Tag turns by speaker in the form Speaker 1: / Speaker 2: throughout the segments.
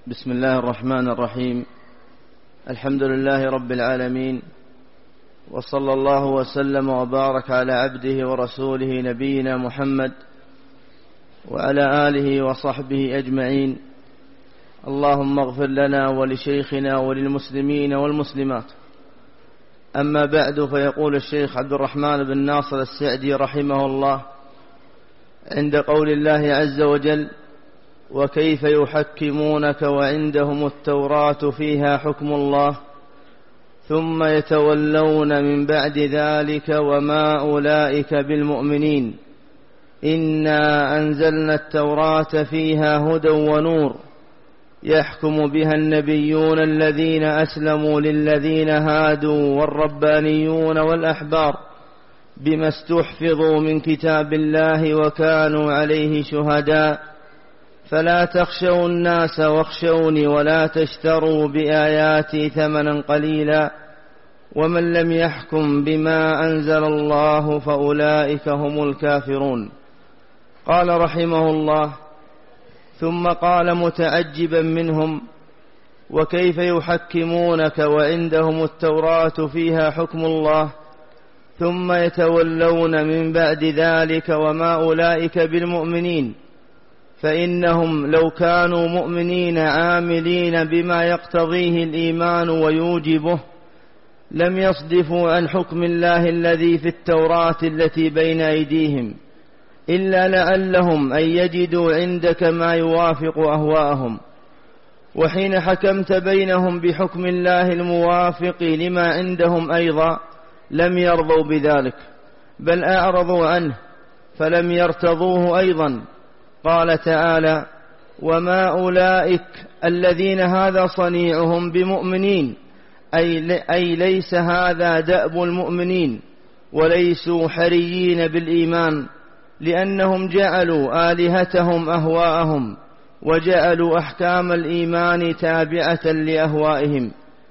Speaker 1: بسم الله الرحمن الرحيم. الحمد لله رب العالمين، وصلى الله وسلم وبارك على عبده ورسوله نبينا محمد وعلى آله وصحبه أجمعين. اللهم اغفر لنا ولشيخنا وللمسلمين والمسلمات. أما بعد، فيقول الشيخ عبد الرحمن بن ناصر السعدي رحمه الله عند قول الله عز وجل: وكيف يحكمونك وعندهم التوراة فيها حكم الله ثم يتولون من بعد ذلك وما أولئك بالمؤمنين إنا أنزلنا التوراة فيها هدى ونور يحكم بها النبيون الذين أسلموا للذين هادوا والربانيون والأحبار بما استحفظوا من كتاب الله وكانوا عليه شهداء فلا تخشوا الناس واخشوني ولا تشتروا بآياتي ثمنا قليلا ومن لم يحكم بما أنزل الله فأولئك هم الكافرون. قال رحمه الله: ثم قال متعجبا منهم: وكيف يحكمونك وعندهم التوراة فيها حكم الله ثم يتولون من بعد ذلك وما أولئك بالمؤمنين فإنهم لو كانوا مؤمنين عاملين بما يقتضيه الإيمان ويوجبه لم يصدفوا عن حكم الله الذي في التوراة التي بين أيديهم إلا لعلهم أن يجدوا عندك ما يوافق أهواءهم. وحين حكمت بينهم بحكم الله الموافق لما عندهم أيضا لم يرضوا بذلك بل أعرضوا عنه فلم يرتضوه أيضا. قال تعالى: وما أولئك الذين هذا صنيعهم بمؤمنين، أي ليس هذا دأب المؤمنين وليسوا حريين بالإيمان، لأنهم جعلوا آلهتهم أهواءهم وجعلوا أحكام الإيمان تابعة لأهوائهم.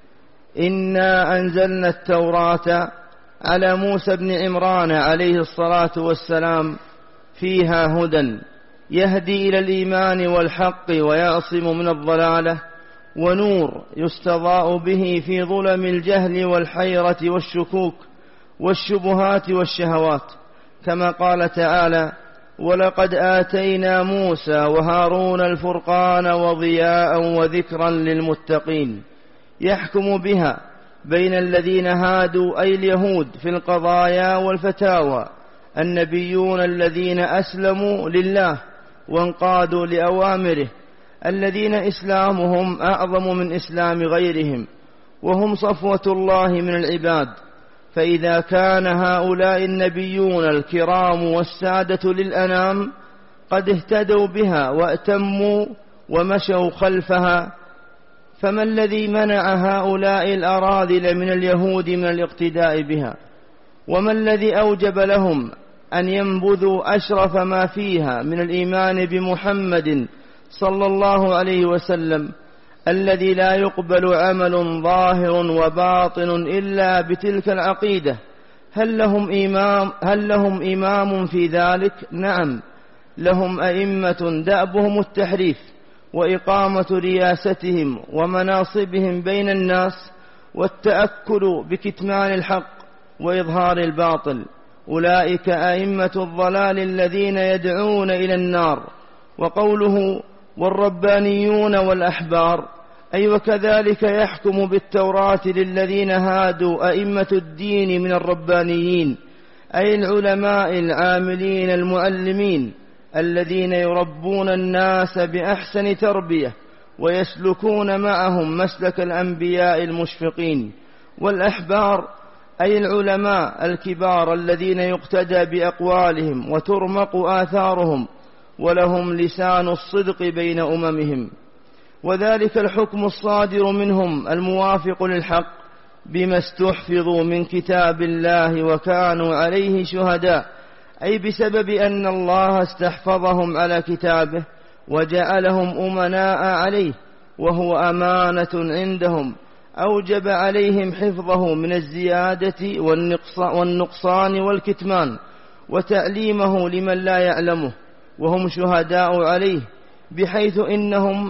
Speaker 1: إنا أنزلنا التوراة على موسى بن عمران عليه الصلاة والسلام فيها هدى يهدي إلى الإيمان والحق ويعصم من الضلالة، ونور يستضاء به في ظلم الجهل والحيرة والشكوك والشبهات والشهوات، كما قال تعالى: ولقد آتينا موسى وهارون الفرقان وضياء وذكرا للمتقين يحكم بها بين الذين هادوا أي اليهود في القضايا والفتاوى النبيون الذين أسلموا لله وانقادوا لأوامره الذين إسلامهم أعظم من إسلام غيرهم وهم صفوة الله من العباد. فإذا كان هؤلاء النبيون الكرام والسادة للأنام قد اهتدوا بها وأتموا ومشوا خلفها، فما الذي منع هؤلاء الأراذل من اليهود من الاقتداء بها؟ وما الذي أوجب لهم أن ينبذوا أشرف ما فيها من الإيمان بمحمد صلى الله عليه وسلم الذي لا يقبل عمل ظاهر وباطن إلا بتلك العقيدة؟ هل لهم إمام في ذلك؟ نعم، لهم أئمة دأبهم التحريف وإقامة رياستهم ومناصبهم بين الناس والتأكل بكتمان الحق وإظهار الباطل. أولئك أئمة الضلال الذين يدعون إلى النار. وقوله: والربانيون والأحبار، أي وكذلك يحكم بالتوراة للذين هادوا أئمة الدين من الربانيين، أي العلماء العاملين المعلمين الذين يربون الناس بأحسن تربية ويسلكون معهم مسلك الأنبياء المشفقين. والأحبار أي العلماء الكبار الذين يقتدى بأقوالهم وترمق آثارهم ولهم لسان الصدق بين أممهم، وذلك الحكم الصادر منهم الموافق للحق بما استحفظوا من كتاب الله وكانوا عليه شهداء، أي بسبب أن الله استحفظهم على كتابه وجعلهم أمناء عليه وهو أمانة عندهم، أوجب عليهم حفظه من الزيادة والنقصان والكتمان وتعليمه لمن لا يعلمه وهم شهداء عليه، بحيث إنهم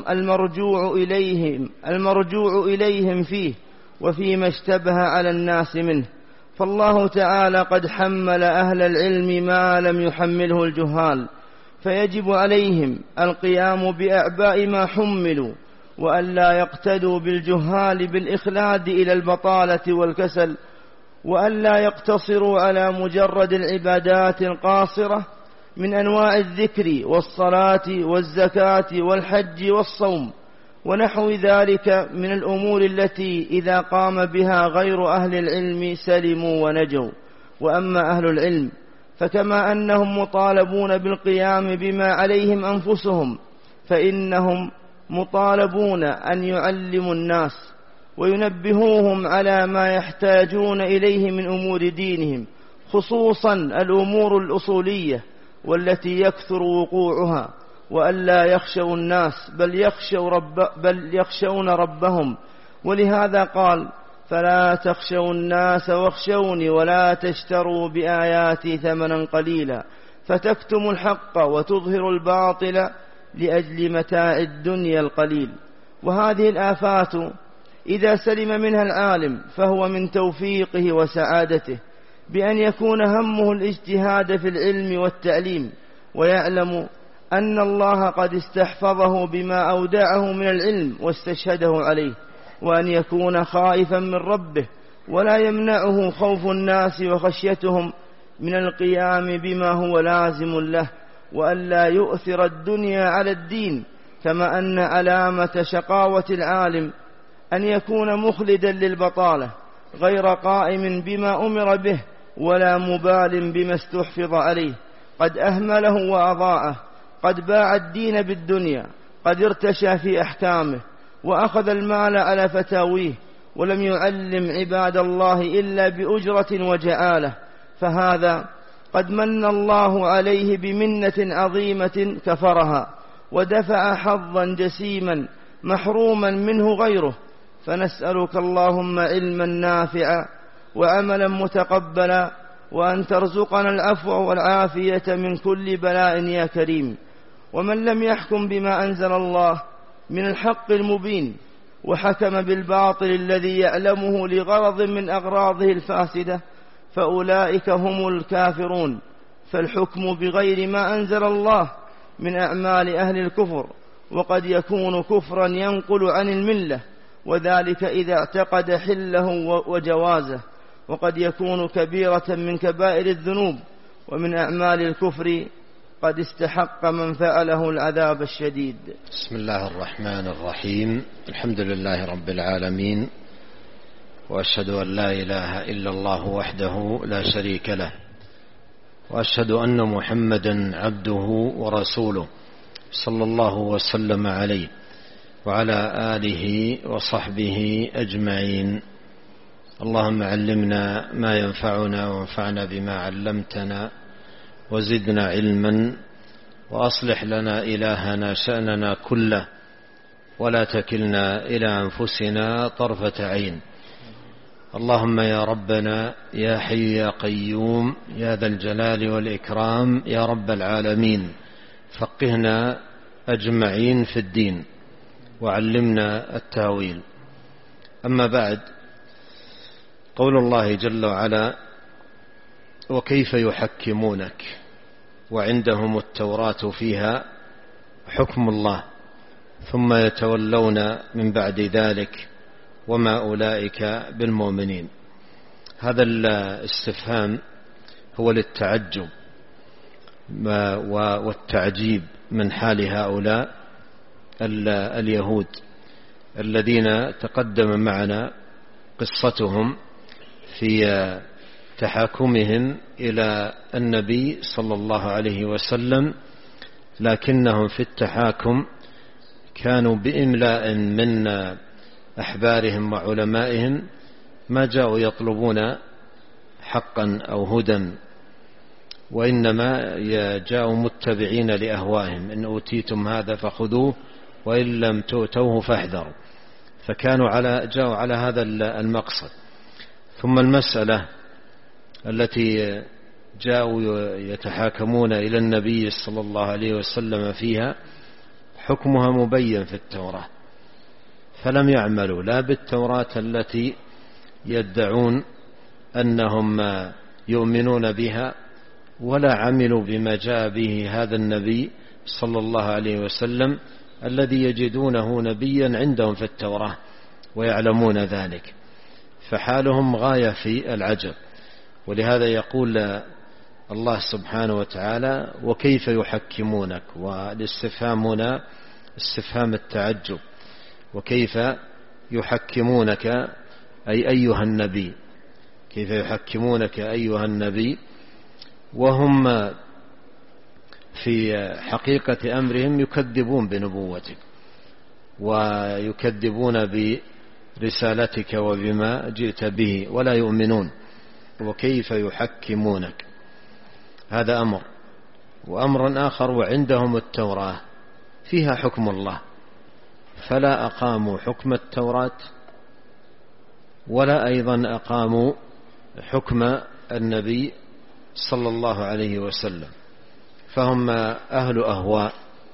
Speaker 1: المرجوع إليهم فيه وفيما اشتبه على الناس منه. فالله تعالى قد حمل أهل العلم ما لم يحمله الجهال، فيجب عليهم القيام بأعباء ما حملوا، وألا يقتدوا بالجهال بالإخلاد إلى البطالة والكسل، وألا يقتصروا على مجرد العبادات القاصرة من أنواع الذكر والصلاة والزكاة والحج والصوم ونحو ذلك من الأمور التي إذا قام بها غير أهل العلم سلموا ونجوا. وأما أهل العلم فكما أنهم مطالبون بالقيام بما عليهم أنفسهم، فإنهم مطالبون أن يعلموا الناس وينبهوهم على ما يحتاجون إليه من أمور دينهم، خصوصا الأمور الأصولية والتي يكثر وقوعها، وألا يخشوا الناس بل يخشون ربهم. ولهذا قال: فلا تخشوا الناس واخشوني ولا تشتروا بآياتي ثمنا قليلا فتكتموا الحق وتظهروا الباطل لأجل متاع الدنيا القليل. وهذه الآفات إذا سلم منها العالم فهو من توفيقه وسعادته بأن يكون همه الاجتهاد في العلم والتعليم، ويعلم أن الله قد استحفظه بما أودعه من العلم واستشهده عليه، وأن يكون خائفا من ربه ولا يمنعه خوف الناس وخشيتهم من القيام بما هو لازم له، وألا يؤثر الدنيا على الدين. كما أن علامة شقاوة العالم أن يكون مخلدا للبطالة غير قائم بما أمر به ولا مبال بما استحفظ عليه، قد أهمله وأضاعه، قد باع الدين بالدنيا، قد ارتشى في أحكامه وأخذ المال على فتاويه، ولم يعلم عباد الله إلا بأجرة وجعالة، فهذا قد من الله عليه بمنة عظيمة كفرها ودفع حظا جسيما محروما منه غيره. فنسألك اللهم علما نافعا وعملا متقبلا، وأن ترزقنا العفو والعافية من كل بلاء يا كريم. ومن لم يحكم بما أنزل الله من الحق المبين وحكم بالباطل الذي يعلمه لغرض من أغراضه الفاسدة فأولئك هم الكافرون. فالحكم بغير ما أنزل الله من أعمال أهل الكفر، وقد يكون كفرا ينقل عن الملة، وذلك إذا اعتقد حله وجوازه، وقد يكون كبيرة من كبائر الذنوب ومن أعمال الكفر قد استحق من فعله العذاب الشديد.
Speaker 2: بسم الله الرحمن الرحيم. الحمد لله رب العالمين، وأشهد أن لا إله إلا الله وحده لا شريك له، وأشهد أن محمدا عبده ورسوله صلى الله وسلم عليه وعلى آله وصحبه أجمعين. اللهم علمنا ما ينفعنا وانفعنا بما علمتنا وزدنا علما، وأصلح لنا إلهنا شأننا كله، ولا تكلنا إلى أنفسنا طرفة عين. اللهم يا ربنا يا حي يا قيوم يا ذا الجلال والإكرام يا رب العالمين، فقهنا أجمعين في الدين وعلمنا التاويل. أما بعد، قول الله جل وعلا: وكيف يحكمونك وعندهم التوراة فيها حكم الله ثم يتولون من بعد ذلك وما أولئك بالمؤمنين. هذا الاستفهام هو للتعجب والتعجيب من حال هؤلاء اليهود الذين تقدم معنا قصتهم في تحاكمهم إلى النبي صلى الله عليه وسلم، لكنهم في التحاكم كانوا بإملاء من أحبارهم وعلمائهم ما جاءوا يطلبون حقا أو هدى، وإنما جاءوا متبعين لأهوائهم: إن أوتيتم هذا فخذوه وإن لم تؤتوه فاحذروا. فكانوا جاءوا على هذا المقصد. ثم المسألة التي جاءوا يتحاكمون إلى النبي صلى الله عليه وسلم فيها حكمها مبين في التوراة، فلم يعملوا لا بالتوراة التي يدعون أنهم يؤمنون بها، ولا عملوا بما جاء به هذا النبي صلى الله عليه وسلم الذي يجدونه نبيا عندهم في التوراة ويعلمون ذلك، فحالهم غاية في العجب. ولهذا يقول الله سبحانه وتعالى: وكيف يحكمونك، والاستفهام هنا استفهام التعجب، وكيف يحكمونك أي أيها النبي، كيف يحكمونك أيها النبي وهم في حقيقة أمرهم يكذبون بنبوتك ويكذبون برسالتك وبما جئت به ولا يؤمنون. وكيف يحكمونك، هذا أمر. وأمر آخر: وعندهم التوراة فيها حكم الله، فلا أقاموا حكم التوراة ولا أيضا أقاموا حكم النبي صلى الله عليه وسلم، فهم أهل أهواء.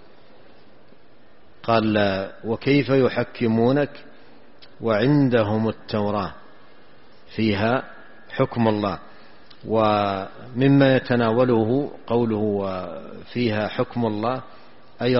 Speaker 2: قال: وكيف يحكمونك وعندهم التوراة فيها حكم الله. ومما يتناوله قوله فيها حكم الله أي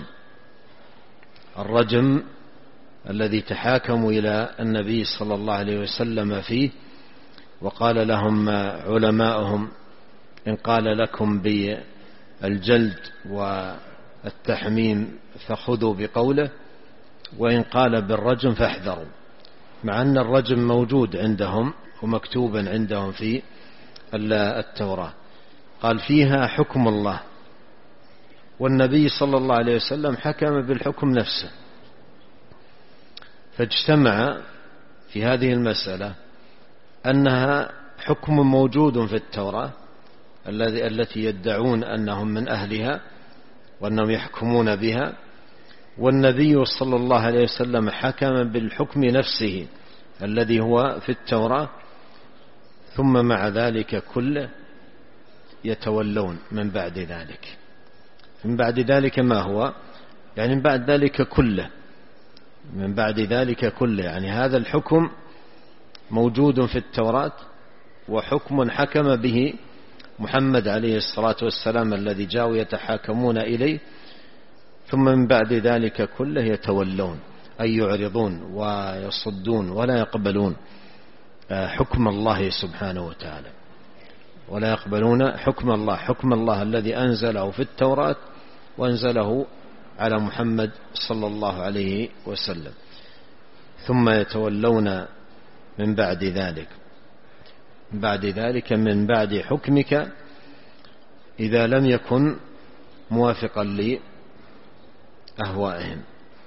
Speaker 2: الرجم الذي تحاكموا إلى النبي صلى الله عليه وسلم فيه، وقال لهم علماؤهم: إن قال لكم بالجلد والتحميم فخذوا بقوله، وإن قال بالرجم فاحذروا، مع أن الرجم موجود عندهم ومكتوبا عندهم في التوراة. قال: فيها حكم الله، والنبي صلى الله عليه وسلم حكم بالحكم نفسه، فاجتمع في هذه المسألة أنها حكم موجود في التوراة التي يدعون أنهم من أهلها وأنهم يحكمون بها، والنبي صلى الله عليه وسلم حكم بالحكم نفسه الذي هو في التوراة، ثم مع ذلك كله يتولون من بعد ذلك. من بعد ذلك ما هو؟ يعني من بعد ذلك كله، من بعد ذلك كله، يعني هذا الحكم موجود في التوراة وحكم حكم به محمد عليه الصلاة والسلام الذي جاءوا يتحاكمون إليه، ثم من بعد ذلك كله يتولون أي يعرضون ويصدون ولا يقبلون حكم الله سبحانه وتعالى، ولا يقبلون حكم الله الذي أنزله في التوراة وأنزله على محمد صلى الله عليه وسلم، ثم يتولون من بعد ذلك من بعد حكمك إذا لم يكن موافقا لأهوائهم.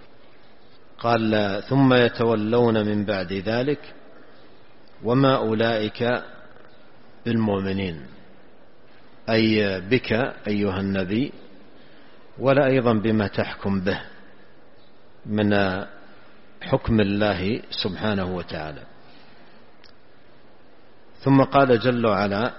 Speaker 2: قال: ثم يتولون من بعد ذلك وما أولئك بالمؤمنين، أي بك أيها النبي، ولا أيضا بما تحكم به من حكم الله سبحانه وتعالى. ثم قال جل وعلا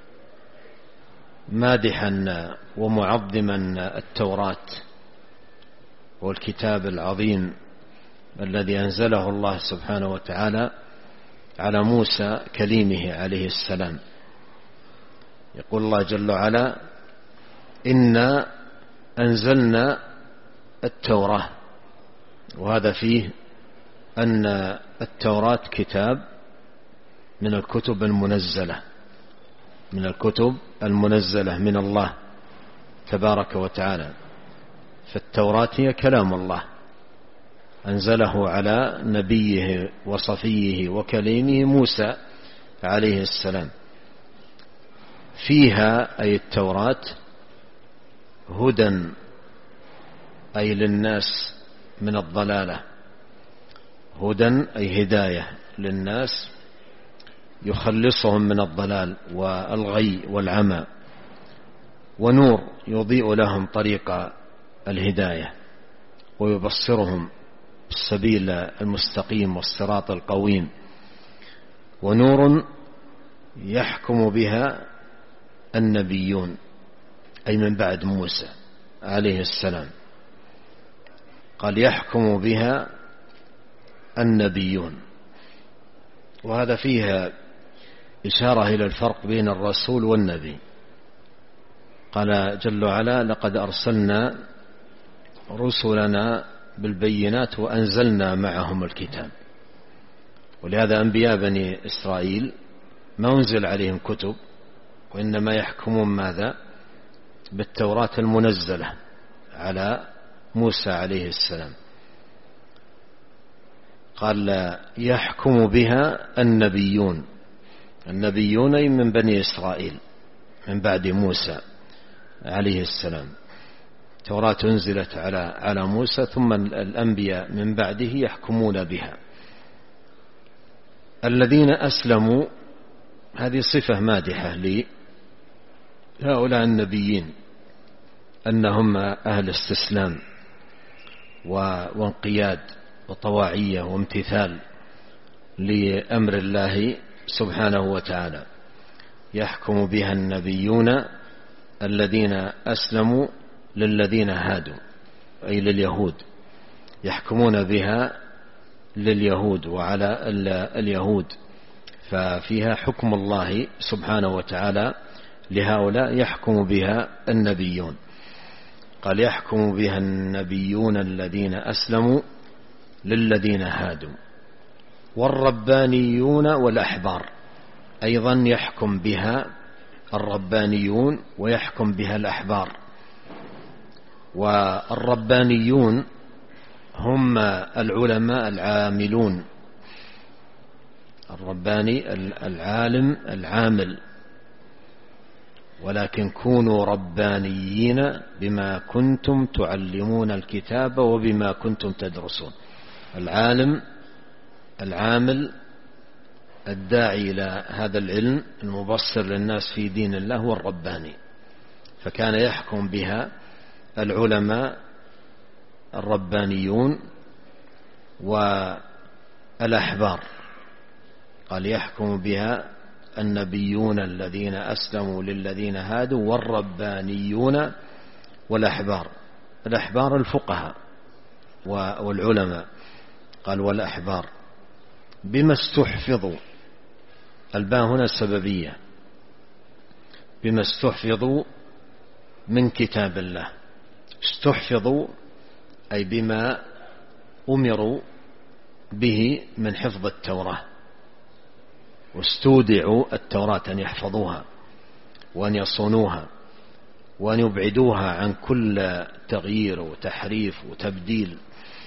Speaker 2: مادحا ومعظما التوراة والكتاب العظيم الذي أنزله الله سبحانه وتعالى على موسى كليمه عليه السلام. يقول الله جل وعلا: إنا أنزلنا التوراة، وهذا فيه أن التوراة كتاب من الكتب المنزلة من الله تبارك وتعالى، فالتوراة هي كلام الله أنزله على نبيه وصفيه وكليمه موسى عليه السلام. فيها أي التوراة هدى أي للناس من الضلالة، هدى أي هداية للناس يخلصهم من الضلال والغي والعمى، ونور يضيء لهم طريق الهداية ويبصرهم السبيل المستقيم والصراط القويم، ونور يحكم بها النبيون أي من بعد موسى عليه السلام. قال يحكم بها النبيون، وهذا فيها إشارة إلى الفرق بين الرسول والنبي. قال جل وعلا لقد أرسلنا رسلنا بالبينات وأنزلنا معهم الكتاب. ولهذا أنبياء بني إسرائيل ما أنزل عليهم كتب، وإنما يحكمون ماذا؟ بالتوراة المنزلة على موسى عليه السلام. قال يحكم بها النبيون، النبيون من بني إسرائيل من بعد موسى عليه السلام. التوراة أنزلت على موسى، ثم الأنبياء من بعده يحكمون بها. الذين أسلموا، هذه صفة مادحة لهؤلاء النبيين، أنهم أهل استسلام وانقياد وطواعية وامتثال لأمر الله سبحانه وتعالى. يحكم بها النبيون الذين أسلموا للذين هادوا، أي لليهود، يحكمون بها لليهود وعلى اليهود، ففيها حكم الله سبحانه وتعالى لهؤلاء يحكم بها النبيون. قال يحكم بها النبيون الذين أسلموا للذين هادوا والربانيون والأحبار. أيضا يحكم بها الربانيون ويحكم بها الأحبار. والربانيون هم العلماء العاملون، الرباني العالم العامل، ولكن كونوا ربانيين بما كنتم تعلمون الكتاب وبما كنتم تدرسون. العالم العامل الداعي إلى هذا العلم المبصر للناس في دين الله هو الرباني، فكان يحكم بها العلماء الربانيون والأحبار. قال يحكم بها النبيون الذين أسلموا للذين هادوا والربانيون والأحبار. الأحبار الفقهاء والعلماء. قال والأحبار بما استحفظوا، الباء هنا السببية، بما استحفظوا من كتاب الله. استحفظوا أي بما أمروا به من حفظ التوراة، واستودعوا التوراة أن يحفظوها وأن يصونوها وأن يبعدوها عن كل تغيير وتحريف وتبديل.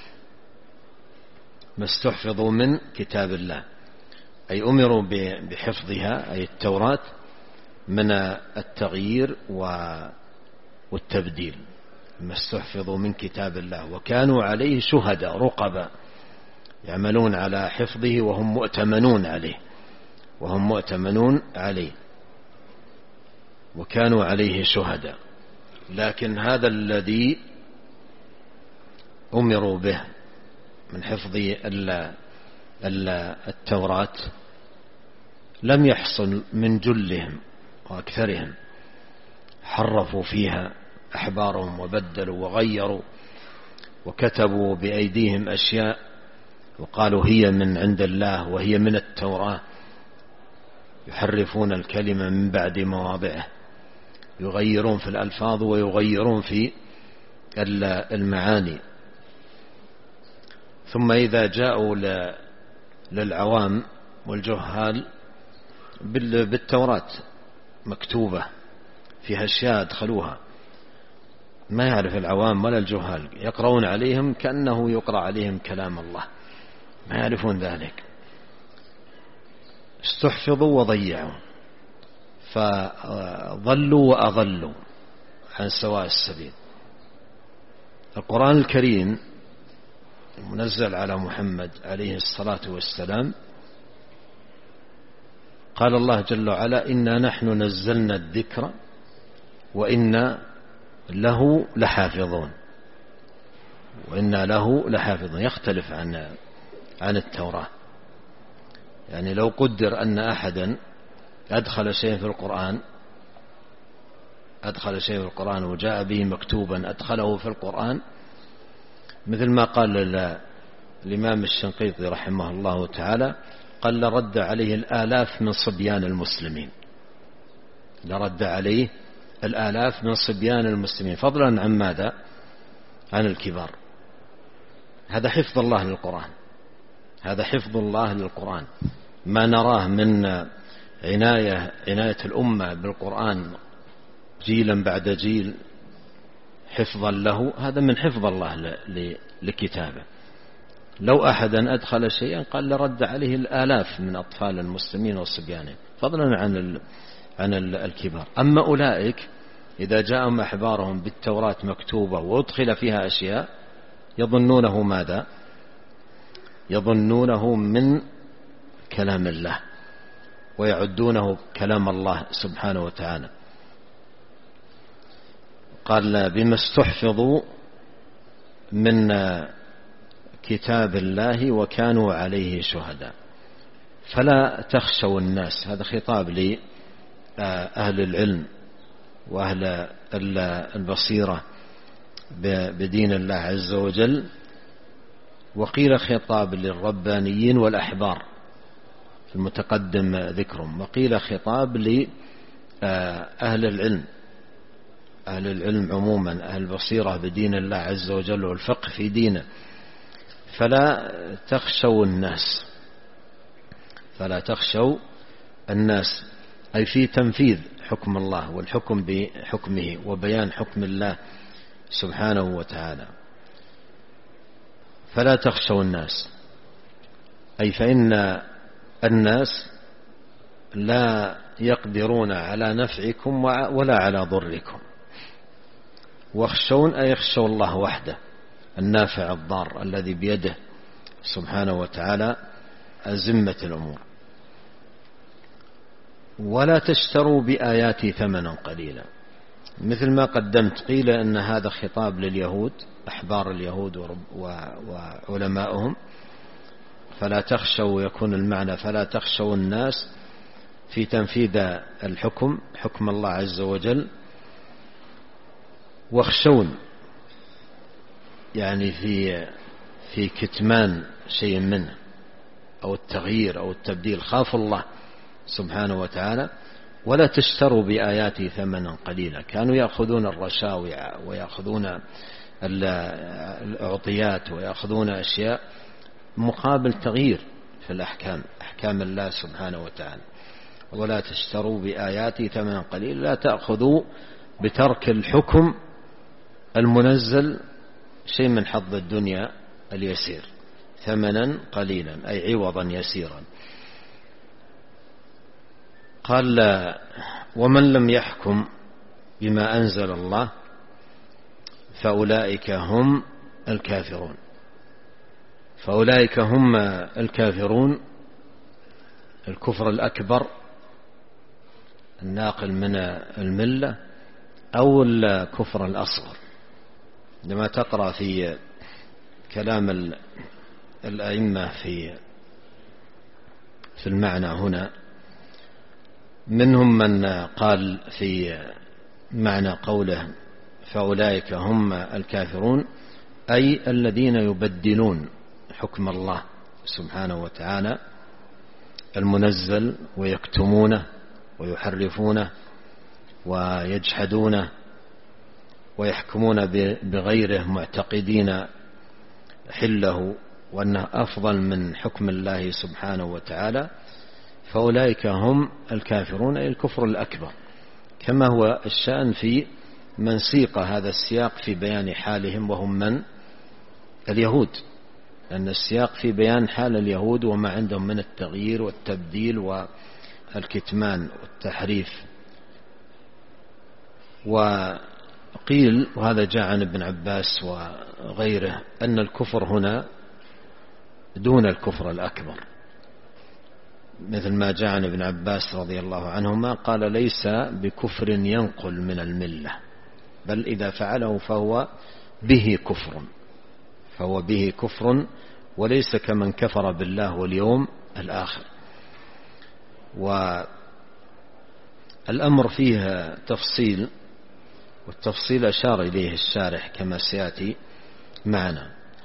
Speaker 2: ما استحفظوا من كتاب الله أي أمروا بحفظها، أي التوراة، من التغيير والتبديل. ما استحفظوا من كتاب الله وكانوا عليه شهداء رقبا، يعملون على حفظه وهم مؤتمنون عليه وكانوا عليه شهداء. لكن هذا الذي أمروا به من حفظ التوراة لم يحصل من جلهم وأكثرهم، حرفوا فيها أحبارهم وبدلوا وغيروا وكتبوا بأيديهم أشياء وقالوا هي من عند الله وهي من التوراة. يحرفون الكلمة من بعد مواضعه، يغيرون في الألفاظ ويغيرون في المعاني. ثم إذا جاءوا للعوام والجهال بالتوراة مكتوبة فيها أشياء أدخلوها، ما يعرف العوام ولا الجهال، يقرؤون عليهم كأنه يقرأ عليهم كلام الله، ما يعرفون ذلك. استحفظوا وضيعوا، فضلوا وأضلوا عن سواء السبيل. القرآن الكريم المنزل على محمد عليه الصلاة والسلام، قال الله جل وعلا إنا نحن نزلنا الذكر وإنا له لحافظون. وإنا له لحافظون يختلف عن التوراة. يعني لو قدر أن أحدا أدخل شيء في القرآن وجاء به مكتوبا أدخله في القرآن، مثل ما قال الإمام الشنقيطي رحمه الله تعالى، قال لرد عليه الآلاف من صبيان المسلمين، لرد عليه الآلاف من صبيان المسلمين، فضلا عن ماذا؟ عن الكبار. هذا حفظ الله للقرآن، هذا حفظ الله للقرآن. ما نراه من عناية الأمة بالقرآن جيلا بعد جيل حفظا له، هذا من حفظ الله لكتابه. لو أحدا أدخل شيئا قال لرد عليه الآلاف من أطفال المسلمين وصبيانهم، فضلا عن الكبار. أما أولئك إذا جاءهم أحبارهم بالتوراة مكتوبة وأدخل فيها أشياء يظنونه ماذا؟ يظنونه من كلام الله ويعدونه كلام الله سبحانه وتعالى. قال بما استحفظوا من كتاب الله وكانوا عليه شهداء. فلا تخشوا الناس، هذا خطاب لأهل العلم وأهل البصيرة بدين الله عز وجل، وقيل خطاب للربانيين والأحبار المتقدم ذكرهم، وقيل خطاب لأهل العلم، أهل العلم عموما، أهل البصيرة بدين الله عز وجل والفقه في دينه. فلا تخشوا الناس، فلا تخشوا الناس، أي في تنفيذ حكم الله والحكم بحكمه وبيان حكم الله سبحانه وتعالى. فلا تخشوا الناس، أي فإن الناس لا يقدرون على نفعكم ولا على ضركم. واخشون أي يخشوا الله وحده النافع الضار الذي بيده سبحانه وتعالى أزمة الأمور. ولا تشتروا بآياتي ثمنا قليلا، مثل ما قدمت قيل أن هذا خطاب لليهود، أحبار اليهود وعلمائهم. فلا تخشوا يكون المعنى فلا تخشوا الناس في تنفيذ الحكم، حكم الله عز وجل. واخشون يعني في كتمان شيء منه أو التغيير أو التبديل، خافوا الله سبحانه وتعالى. ولا تشتروا بآياتي ثمنا قليلا، كانوا يأخذون الرشاوي ويأخذون الأعطيات ويأخذون أشياء مقابل تغيير في الأحكام، أحكام الله سبحانه وتعالى. ولا تشتروا بآياتي ثمنا قليلا، لا تأخذوا بترك الحكم المنزل شيء من حظ الدنيا اليسير، ثمنا قليلا أي عوضا يسيرا. قال ومن لم يحكم بما أنزل الله فأولئك هم الكافرون. فأولئك هم الكافرون، الكفر الأكبر الناقل من الملة، أو الكفر الأصغر. لما تقرأ في كلام الأئمة في المعنى هنا، منهم من قال في معنى قوله فأولئك هم الكافرون أي الذين يبدلون حكم الله سبحانه وتعالى المنزل ويكتمونه ويحرفونه ويجحدونه ويحكمون بغيره معتقدين حله وأنه أفضل من حكم الله سبحانه وتعالى. فأولئك هم الكافرون أي الكفر الأكبر، كما هو الشأن في من سيق هذا السياق في بيان حالهم وهم من اليهود، لأن السياق في بيان حال اليهود وما عندهم من التغيير والتبديل والكتمان والتحريف. وقيل وهذا جاء عن ابن عباس وغيره أن الكفر هنا دون الكفر الأكبر، مثل ما جاء عن ابن عباس رضي الله عنهما قال ليس بكفر ينقل من الملة، بل إذا فعله فهو به كفر وليس كمن كفر بالله واليوم الآخر. والأمر فيه تفصيل، والتفصيل أشار إليه الشارح كما سيأتي معنا.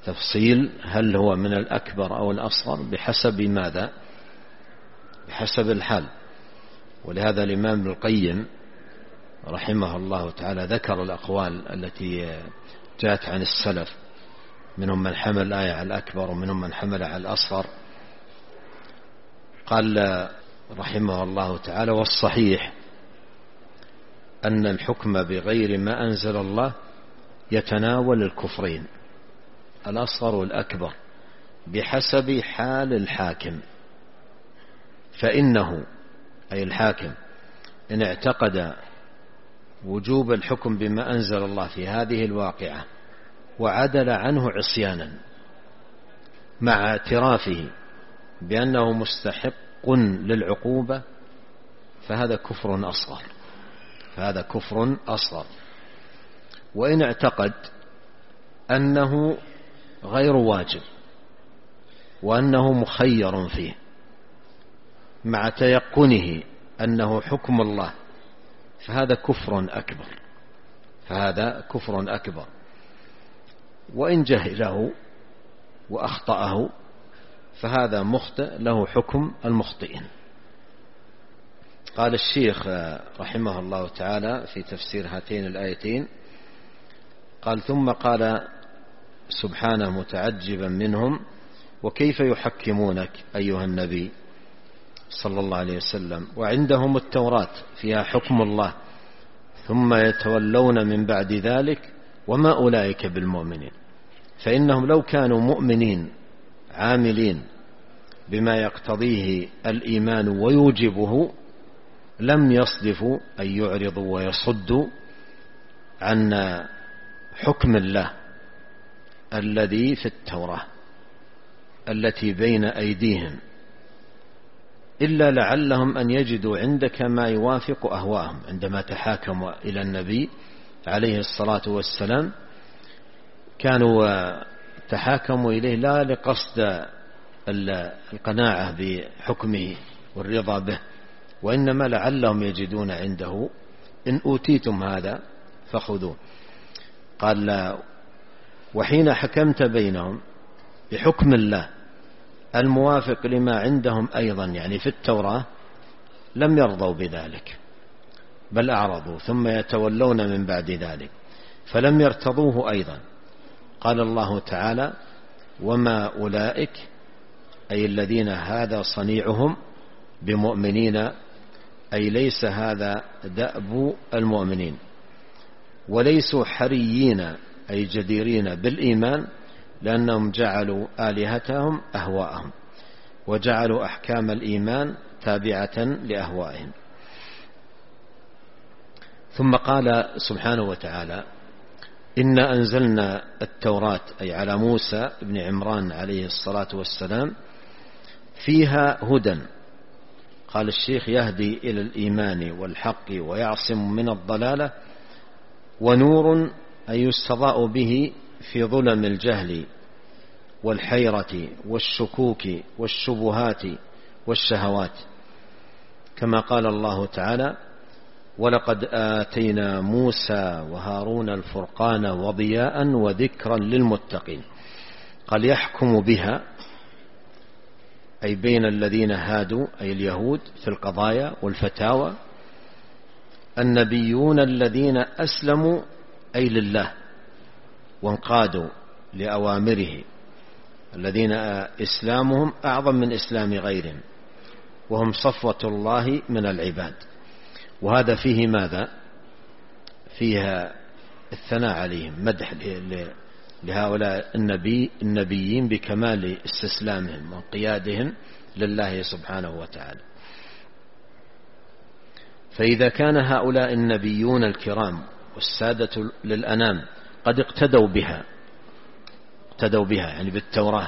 Speaker 2: تفصيل هل هو من الأكبر أو الأصغر بحسب ماذا؟ بحسب الحال. ولهذا الإمام ابن القيم رحمه الله تعالى ذكر الأقوال التي جاءت عن السلف، منهم من حمل الآية على الأكبر ومنهم من حمل على الأصغر. قال رحمه الله تعالى: والصحيح أن الحكم بغير ما أنزل الله يتناول الكفرين الأصغر والأكبر بحسب حال الحاكم، فإنه أي الحاكم إن اعتقد وجوب الحكم بما أنزل الله في هذه الواقعة وعدل عنه عصيانا مع اعترافه بأنه مستحق للعقوبة فهذا كفر أصغر، فهذا كفر أصغر. وإن اعتقد أنه غير واجب وأنه مخير فيه مع تيقنه أنه حكم الله فهذا كفر أكبر، فهذا كفر أكبر. وإن جهله وأخطأه فهذا مخطئ له حكم المخطئين. قال الشيخ رحمه الله تعالى في تفسير هاتين الآيتين قال: ثم قال سبحانه متعجبا منهم: وكيف يحكمونك أيها النبي صلى الله عليه وسلم وعندهم التوراة فيها حكم الله ثم يتولون من بعد ذلك وما أولئك بالمؤمنين. فإنهم لو كانوا مؤمنين عاملين بما يقتضيه الإيمان ويوجبه لم يصدفوا أن يعرضوا ويصدوا عن حكم الله الذي في التوراة التي بين أيديهم، إلا لعلهم أن يجدوا عندك ما يوافق أهواءهم. عندما تحاكموا إلى النبي عليه الصلاة والسلام كانوا تحاكموا إليه لا لقصد القناعة بحكمه والرضا به، وإنما لعلهم يجدون عنده إن أوتيتم هذا فخذوه. قال: وحين حكمت بينهم بحكم الله الموافق لما عندهم أيضا يعني في التوراة لم يرضوا بذلك بل أعرضوا ثم يتولون من بعد ذلك فلم يرتضوه أيضا. قال الله تعالى: وما أولئك أي الذين هذا صنيعهم بمؤمنين، أي ليس هذا دأب المؤمنين، وليسوا حريين أي جديرين بالإيمان، لأنهم جعلوا آلهتهم أهواءهم وجعلوا أحكام الإيمان تابعة لأهوائهم. ثم قال سبحانه وتعالى: إنا أنزلنا التوراة أي على موسى بن عمران عليه الصلاة والسلام فيها هدى. قال الشيخ: يهدي إلى الإيمان والحق ويعصم من الضلالة، ونور أي يستضاء به في ظلم الجهل والحيرة والشكوك والشبهات والشهوات، كما قال الله تعالى: ولقد آتينا موسى وهارون الفرقان وضياء وذكرا للمتقين. قال: يحكم بها أي بين الذين هادوا أي اليهود في القضايا والفتاوى النبيون الذين أسلموا أي لله وانقادوا لأوامره، الذين إسلامهم أعظم من إسلام غيرهم وهم صفوة الله من العباد. وهذا فيه ماذا؟ فيها الثناء عليهم، مدح لهؤلاء النبيين بكمال استسلامهم وانقيادهم لله سبحانه وتعالى. فإذا كان هؤلاء النبيون الكرام والسادة للأنام قد اقتدوا بها يعني بالتوراة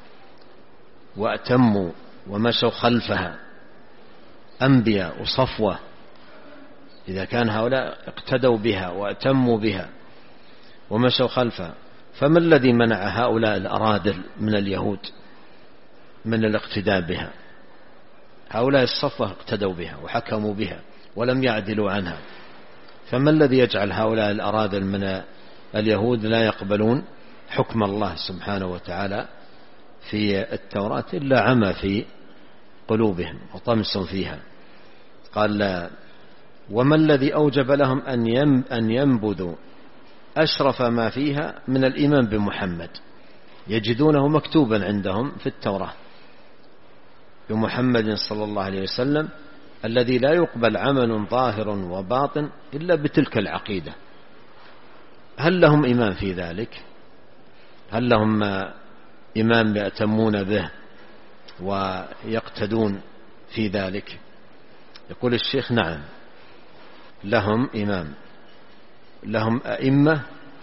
Speaker 2: وأتموا ومشوا خلفها أنبياء وصفوة، إذا كان هؤلاء اقتدوا بها وأتموا بها ومشوا خلفها، فما الذي منع هؤلاء الأراذل من اليهود من الاقتداء بها؟ هؤلاء الصفوة اقتدوا بها وحكموا بها ولم يعدلوا عنها، فما الذي يجعل هؤلاء الأراذل من اليهود لا يقبلون حكم الله سبحانه وتعالى في التوراة إلا عمى في قلوبهم وطمس فيها. قال وما الذي أوجب لهم أن ينبذوا أشرف ما فيها من الإيمان بمحمد، يجدونه مكتوبا عندهم في التوراة بمحمد صلى الله عليه وسلم الذي لا يقبل عمل ظاهر وباطن إلا بتلك العقيدة. هل لهم إيمان في ذلك؟ هل لهم إمام يأتمون به ويقتدون في ذلك؟ يقول الشيخ نعم، لهم إمام، لهم أئمة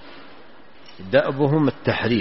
Speaker 2: دأبهم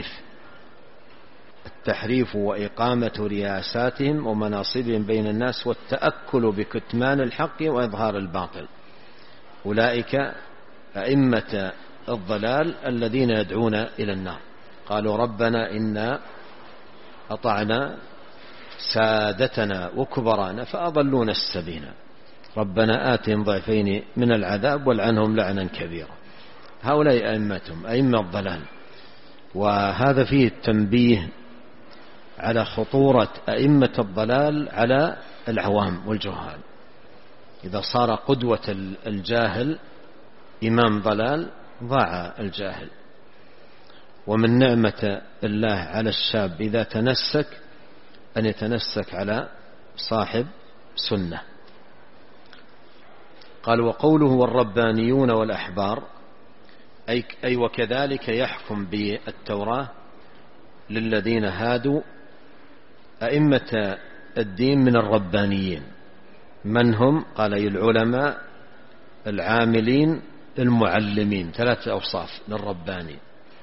Speaker 2: التحريف وإقامة رياساتهم ومناصبهم بين الناس والتأكل بكتمان الحق وإظهار الباطل. أولئك أئمة الضلال الذين يدعون إلى النار. قالوا ربنا إنا أطعنا سادتنا وكبرانا فأضلونا السبيل ربنا آتهم ضعفين من العذاب والعنهم لعنا كبيرا. هؤلاء أئمتهم أئمة الضلال. وهذا فيه التنبيه على خطورة أئمة الضلال على العوام والجهال. إذا صار قدوة الجاهل إمام ضلال ضاع الجاهل. ومن نعمة الله على الشاب إذا تنسك أن يتنسك على صاحب سنة. قال وقوله والربانيون والأحبار أي وكذلك يحكم بالتوراة للذين هادوا أئمة الدين من الربانيين. من هم؟ قال العلماء العاملين المعلمين. 3 أوصاف للرباني.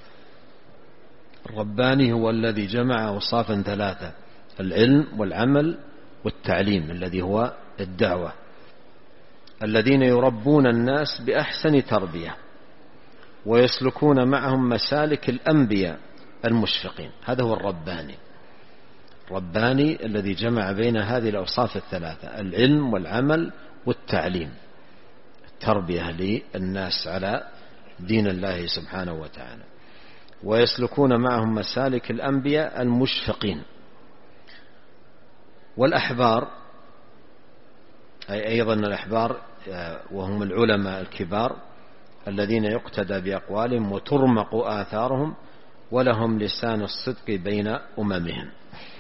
Speaker 2: الرباني هو الذي جمع أوصافا 3: العلم والعمل والتعليم الذي هو الدعوة. الذين يربون الناس بأحسن تربية ويسلكون معهم مسالك الأنبياء المشفقين. هذا هو الرباني. الرباني الذي جمع بين هذه الأوصاف 3: العلم والعمل والتعليم، التربية للناس على دين الله سبحانه وتعالى. ويسلكون معهم مسالك الأنبياء المشفقين. والأحبار أي أيضا الأحبار وهم العلماء الكبار الذين يقتدى بأقوالهم وترمق آثارهم ولهم لسان الصدق بين أممهم.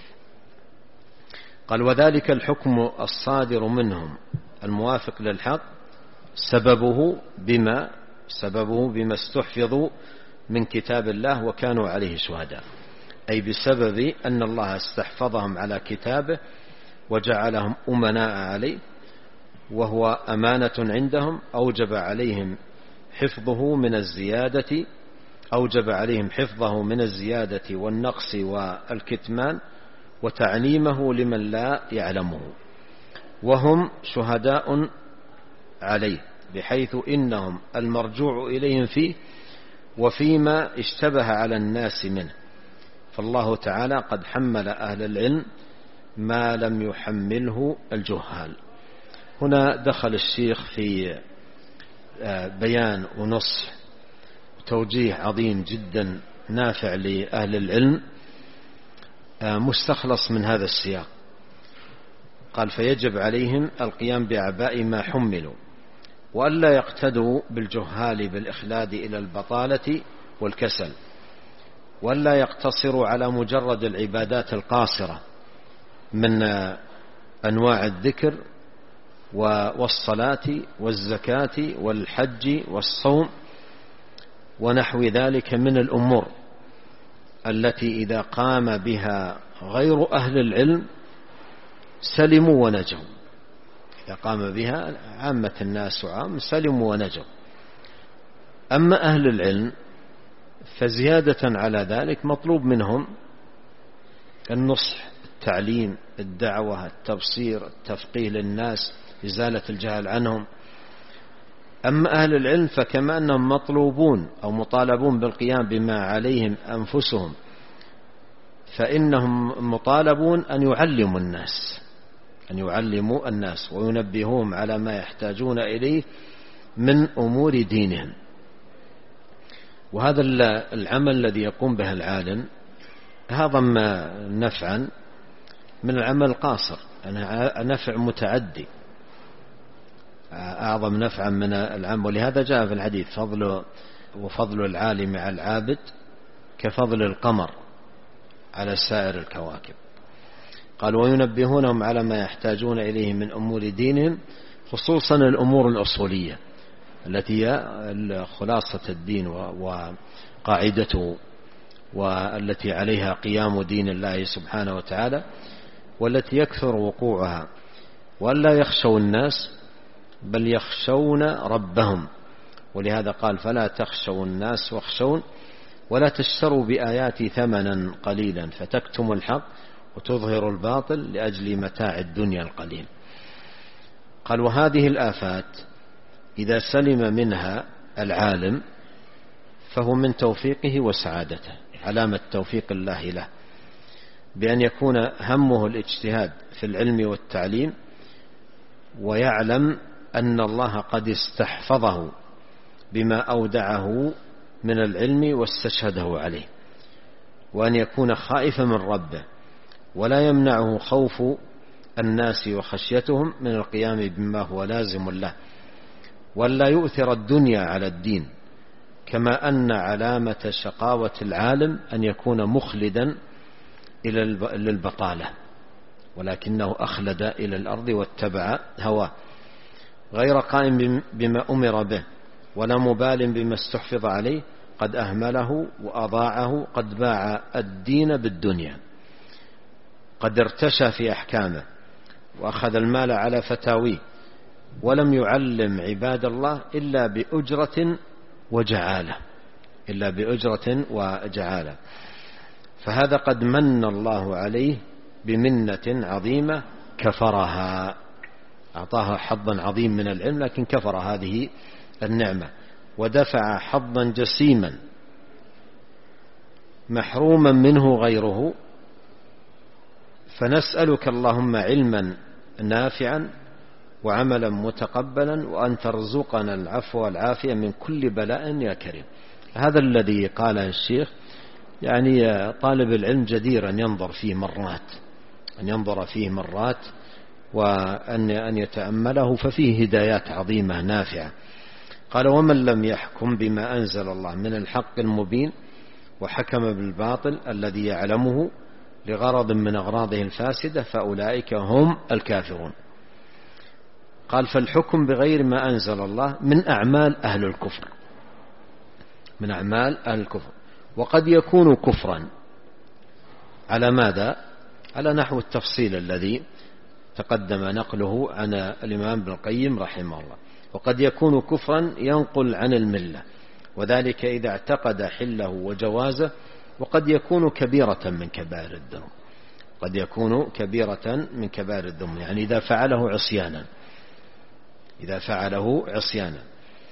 Speaker 2: قال وذلك الحكم الصادر منهم الموافق للحق سببه بما استحفظوا من كتاب الله وكانوا عليه شهداء. أي بسبب أن الله استحفظهم على كتابه وجعلهم أمناء عليه وهو أمانة عندهم، أوجب عليهم حفظه من الزيادة والنقص والكتمان وتعليمه لمن لا يعلمه، وهم شهداء عليه بحيث إنهم المرجوع إليهم فيه وفيما اشتبه على الناس منه. فالله تعالى قد حمل أهل العلم ما لم يحمله الجهال. هنا دخل الشيخ في بيان ونصح وتوجيه عظيم جدا نافع لأهل العلم مستخلص من هذا السياق. قال فيجب عليهم القيام بأعباء ما حملوا وألا يقتدوا بالجهال بالإخلاد إلى البطالة والكسل، وألا يقتصروا على مجرد العبادات القاصرة من أنواع الذكر والصلاة والزكاة والحج والصوم ونحو ذلك من الأمور التي إذا قام بها غير أهل العلم سلموا ونجوا. إذا قام بها عامة الناس سلموا ونجوا. أما أهل العلم فزيادة على ذلك مطلوب منهم النصح، التعليم، الدعوة، التبصير، التفقيه للناس، إزالة الجهل عنهم. أما أهل العلم فكما أنهم مطلوبون أو مطالبون بالقيام بما عليهم أنفسهم فإنهم مطالبون أن يعلموا الناس وينبهوهم على ما يحتاجون إليه من أمور دينهم. وهذا العمل الذي يقوم به العالم أعظم نفعا من العمل القاصر، نفع متعدي، أعظم نفعا من العمل. ولهذا جاء في الحديث وفضل العالم على العابد كفضل القمر على سائر الكواكب. قال وينبهونهم على ما يحتاجون إليه من أمور دينهم، خصوصا الأمور الأصولية التي هي خلاصة الدين وقاعدته، والتي عليها قيام دين الله سبحانه وتعالى، والتي يكثر وقوعها. ولا يخشوا الناس بل يخشون ربهم، ولهذا قال فلا تخشوا الناس واخشون ولا تشتروا بآياتي ثمنا قليلا فتكتموا الحق وتظهروا الباطل لأجل متاع الدنيا القليل. قال وهذه الآفات إذا سلم منها العالم فهو من توفيقه وسعادته، علامة توفيق الله له، بأن يكون همه الاجتهاد في العلم والتعليم، ويعلم أن الله قد استحفظه بما أودعه من العلم واستشهده عليه، وأن يكون خائفا من ربه ولا يمنعه خوف الناس وخشيتهم من القيام بما هو لازم له، ولا يؤثر الدنيا على الدين. كما أن علامة شقاوة العالم أن يكون مخلدا إلى البطالة، ولكنه أخلد إلى الأرض واتبع هواه، غير قائم بما أمر به ولا مبال بما استحفظ عليه، قد أهمله وأضاعه، قد باع الدين بالدنيا، قد ارتشى في أحكامه وأخذ المال على فتاويه، ولم يعلم عباد الله إلا بأجرة وجعالة، فهذا قد من الله عليه بمنة عظيمة كفرها، أعطاها حظا عظيم من العلم لكن كفر هذه النعمة، ودفع حظا جسيما محروما منه غيره. فنسألك اللهم علما نافعا وعملا متقبلا، وأن ترزقنا العفو والعافية من كل بلاء يا كريم. هذا الذي قاله الشيخ يعني طالب العلم جدير أن ينظر فيه مرات وأن يتأمله، ففيه هدايات عظيمة نافعة. قال ومن لم يحكم بما أنزل الله من الحق المبين وحكم بالباطل الذي يعلمه لغرض من أغراضه الفاسدة فأولئك هم الكافرون. قال فالحكم بغير ما أنزل الله من أعمال أهل الكفر، وقد يكون كفرا على ماذا؟ على نحو التفصيل الذي تقدم نقله عن الإمام ابن القيم رحمه الله. وقد يكون كفرا ينقل عن الملة، وذلك إذا اعتقد حله وجوازه، وقد يكون كبيرة من كبائر الذنوب، يعني إذا فعله عصيانا،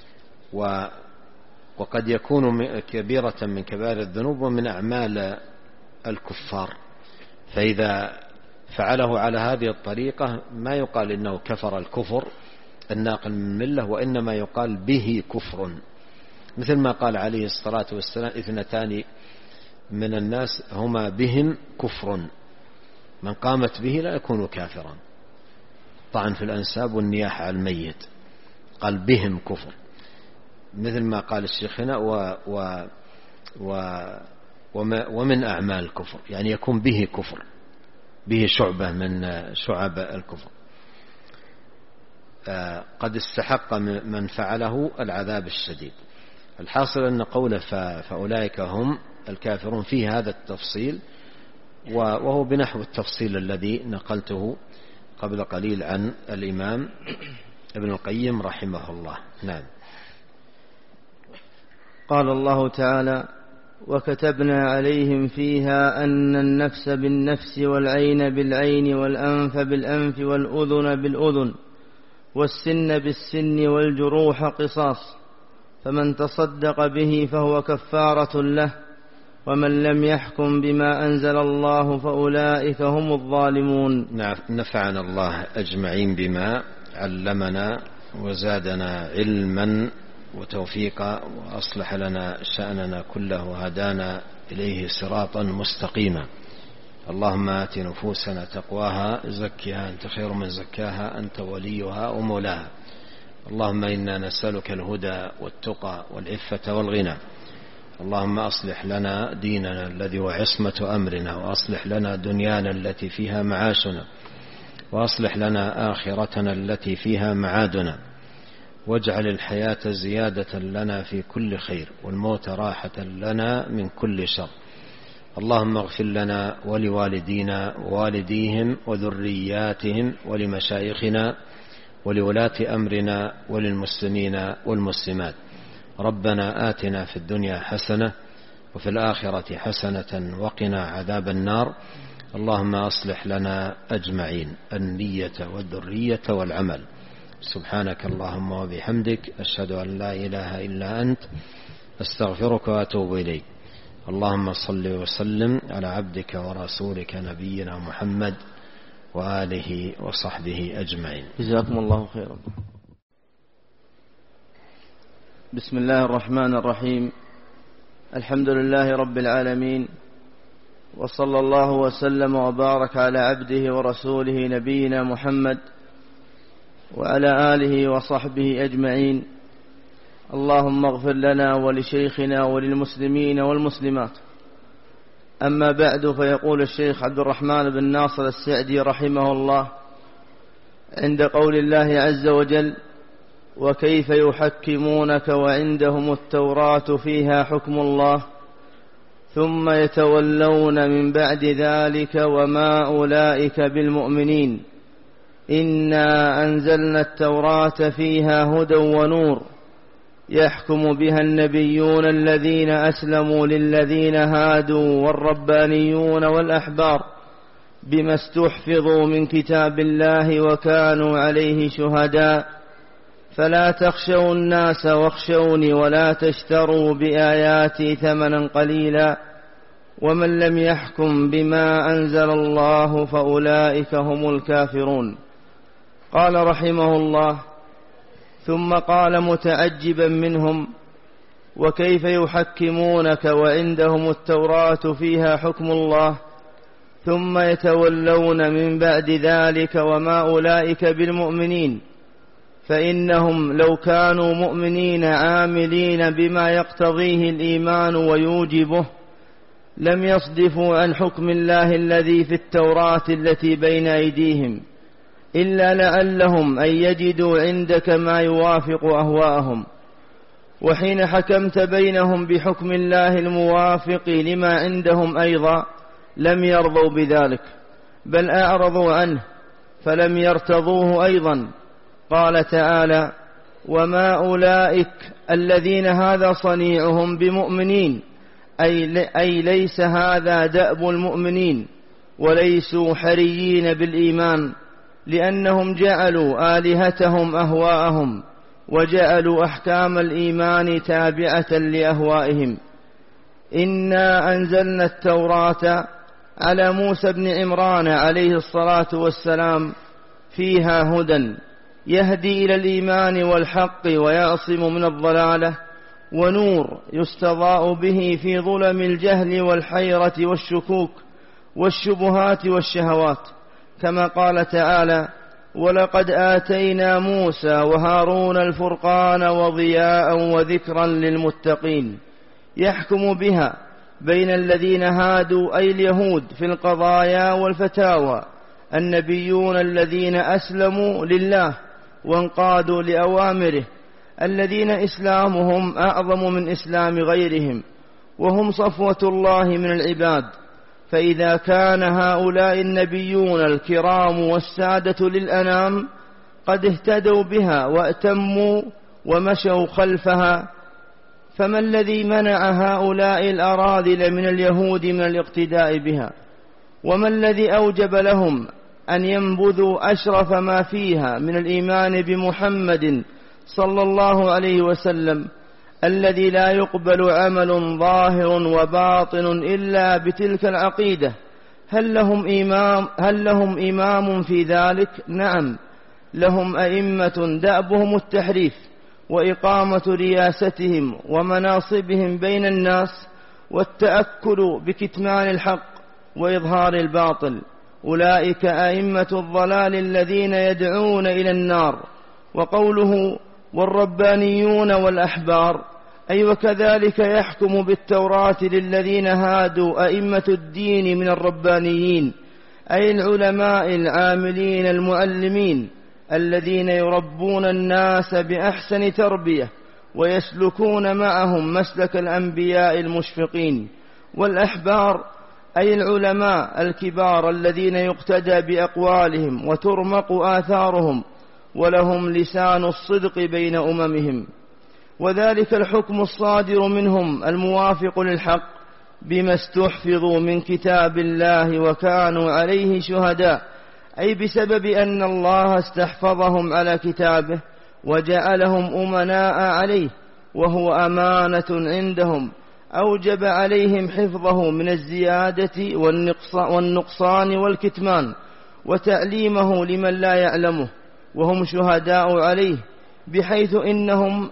Speaker 2: وقد يكون كبيرة من كبائر الذنوب ومن أعمال الكفار. فإذا فعله على هذه الطريقة ما يقال إنه كفر الكفر الناقل من الملة، وإنما يقال به كفر، مثل ما قال عليه الصلاة والسلام 2 من الناس هما بهم كفر، من قامت به لا يكون كافرا، طعن في الأنساب والنياحة على الميت، قال بهم كفر، مثل ما قال الشيخ هنا ومن أعمال الكفر، يعني يكون به كفر، به شعبة من شعب الكفر، قد استحق من فعله العذاب الشديد. الحاصل أن قوله فأولئك هم الكافرون فيه هذا التفصيل، وهو بنحو التفصيل الذي نقلته قبل قليل عن الإمام ابن القيم رحمه الله. نعم.
Speaker 1: قال الله تعالى وكتبنا عليهم فيها أن النفس بالنفس والعين بالعين والأنف بالأنف والأذن بالأذن والسن بالسن والجروح قصاص، فمن تصدق به فهو كفارة له، ومن لم يحكم بما أنزل الله فأولئك هم الظالمون.
Speaker 2: نفعنا الله أجمعين بما علمنا وزادنا علما وتوفيقا، وأصلح لنا شأننا كله وهدانا إليه صراطا مستقيما. اللهم آت نفوسنا تقواها، زكها أنت خير من زكاها، أنت وليها ومولاها. اللهم إنا نسألك الهدى والتقى والعفة والغنى. اللهم أصلح لنا ديننا الذي هو عصمة أمرنا، وأصلح لنا دنيانا التي فيها معاشنا، وأصلح لنا آخرتنا التي فيها معادنا، واجعل الحياة زيادة لنا في كل خير، والموت راحة لنا من كل شر. اللهم اغفر لنا ولوالدينا ووالديهم وذرياتهم ولمشايخنا ولولاة أمرنا وللمسلمين والمسلمات. ربنا آتنا في الدنيا حسنة وفي الآخرة حسنة وقنا عذاب النار. اللهم أصلح لنا أجمعين النية والذرية والعمل. سبحانك اللهم وبحمدك، أشهد أن لا إله إلا أنت، أستغفرك وأتوب إليك. اللهم صل وسلم على عبدك ورسولك نبينا محمد وآله وصحبه أجمعين.
Speaker 1: جزاكم الله خيرا. بسم الله الرحمن الرحيم. الحمد لله رب العالمين، وصلى الله وسلم وبارك على عبده ورسوله نبينا محمد وعلى آله وصحبه أجمعين. اللهم اغفر لنا ولشيخنا وللمسلمين والمسلمات. أما بعد، فيقول الشيخ عبد الرحمن بن ناصر السعدي رحمه الله عند قول الله عز وجل: وكيف يحكمونك وعندهم التوراة فيها حكم الله ثم يتولون من بعد ذلك وما أولئك بالمؤمنين إنا أنزلنا التوراة فيها هدى ونور يحكم بها النبيون الذين أسلموا للذين هادوا والربانيون والأحبار بما استحفظوا من كتاب الله وكانوا عليه شهداء فلا تخشوا الناس واخشوني ولا تشتروا بآياتي ثمنا قليلا ومن لم يحكم بما أنزل الله فأولئك هم الكافرون. قال رحمه الله: ثم قال متعجبا منهم: وكيف يحكمونك وعندهم التوراة فيها حكم الله ثم يتولون من بعد ذلك وما أولئك بالمؤمنين فإنهم لو كانوا مؤمنين عاملين بما يقتضيه الإيمان ويوجبه لم يصدفوا عن حكم الله الذي في التوراة التي بين أيديهم إلا لعلهم أن يجدوا عندك ما يوافق أهواءهم. وحين حكمت بينهم بحكم الله الموافق لما عندهم أيضا لم يرضوا بذلك بل أعرضوا عنه فلم يرتضوه أيضا. قال تعالى: وما أولئك الذين هذا صنيعهم بمؤمنين، أي ليس هذا دأب المؤمنين وليسوا حريين بالإيمان، لأنهم جعلوا آلهتهم أهواءهم وجعلوا أحكام الإيمان تابعة لأهوائهم. إنا أنزلنا التوراة على موسى بن عمران عليه الصلاة والسلام فيها هدى يهدي إلى الإيمان والحق ويعصم من الضلالة، ونور يستضاء به في ظلم الجهل والحيرة والشكوك والشبهات والشهوات، كما قال تعالى: ولقد آتينا موسى وهارون الفرقان وضياء وذكرا للمتقين يحكم بها بين الذين هادوا أي اليهود في القضايا والفتاوى النبيون الذين أسلموا لله وانقادوا لأوامره الذين إسلامهم أعظم من إسلام غيرهم وهم صفوة الله من العباد. فإذا كان هؤلاء النبيون الكرام والسادة للأنام قد اهتدوا بها وأتموا ومشوا خلفها، فما الذي منع هؤلاء الأراذل من اليهود من الاقتداء بها؟ وما الذي أوجب لهم أن ينبذوا أشرف ما فيها من الإيمان بمحمد صلى الله عليه وسلم الذي لا يقبل عمل ظاهر وباطن إلا بتلك العقيدة؟ هل لهم إمام في ذلك؟ نعم، لهم أئمة دأبهم التحريف وإقامة رياستهم ومناصبهم بين الناس والتأكل بكتمان الحق وإظهار الباطل. أولئك أئمة الضلال الذين يدعون إلى النار. وقوله والربانيون والأحبار، أي وكذلك يحكم بالتوراة للذين هادوا أئمة الدين من الربانيين، أي العلماء العاملين المعلمين الذين يربون الناس بأحسن تربية ويسلكون معهم مسلك الأنبياء المشفقين. والأحبار أي العلماء الكبار الذين يقتدى بأقوالهم وترمق آثارهم ولهم لسان الصدق بين أممهم، وذلك الحكم الصادر منهم الموافق للحق بما استحفظوا من كتاب الله وكانوا عليه شهداء، أي بسبب أن الله استحفظهم على كتابه وجعلهم أمناء عليه وهو أمانة عندهم، أوجب عليهم حفظه من الزيادة والنقصان والكتمان وتعليمه لمن لا يعلمه وهم شهداء عليه، بحيث إنهم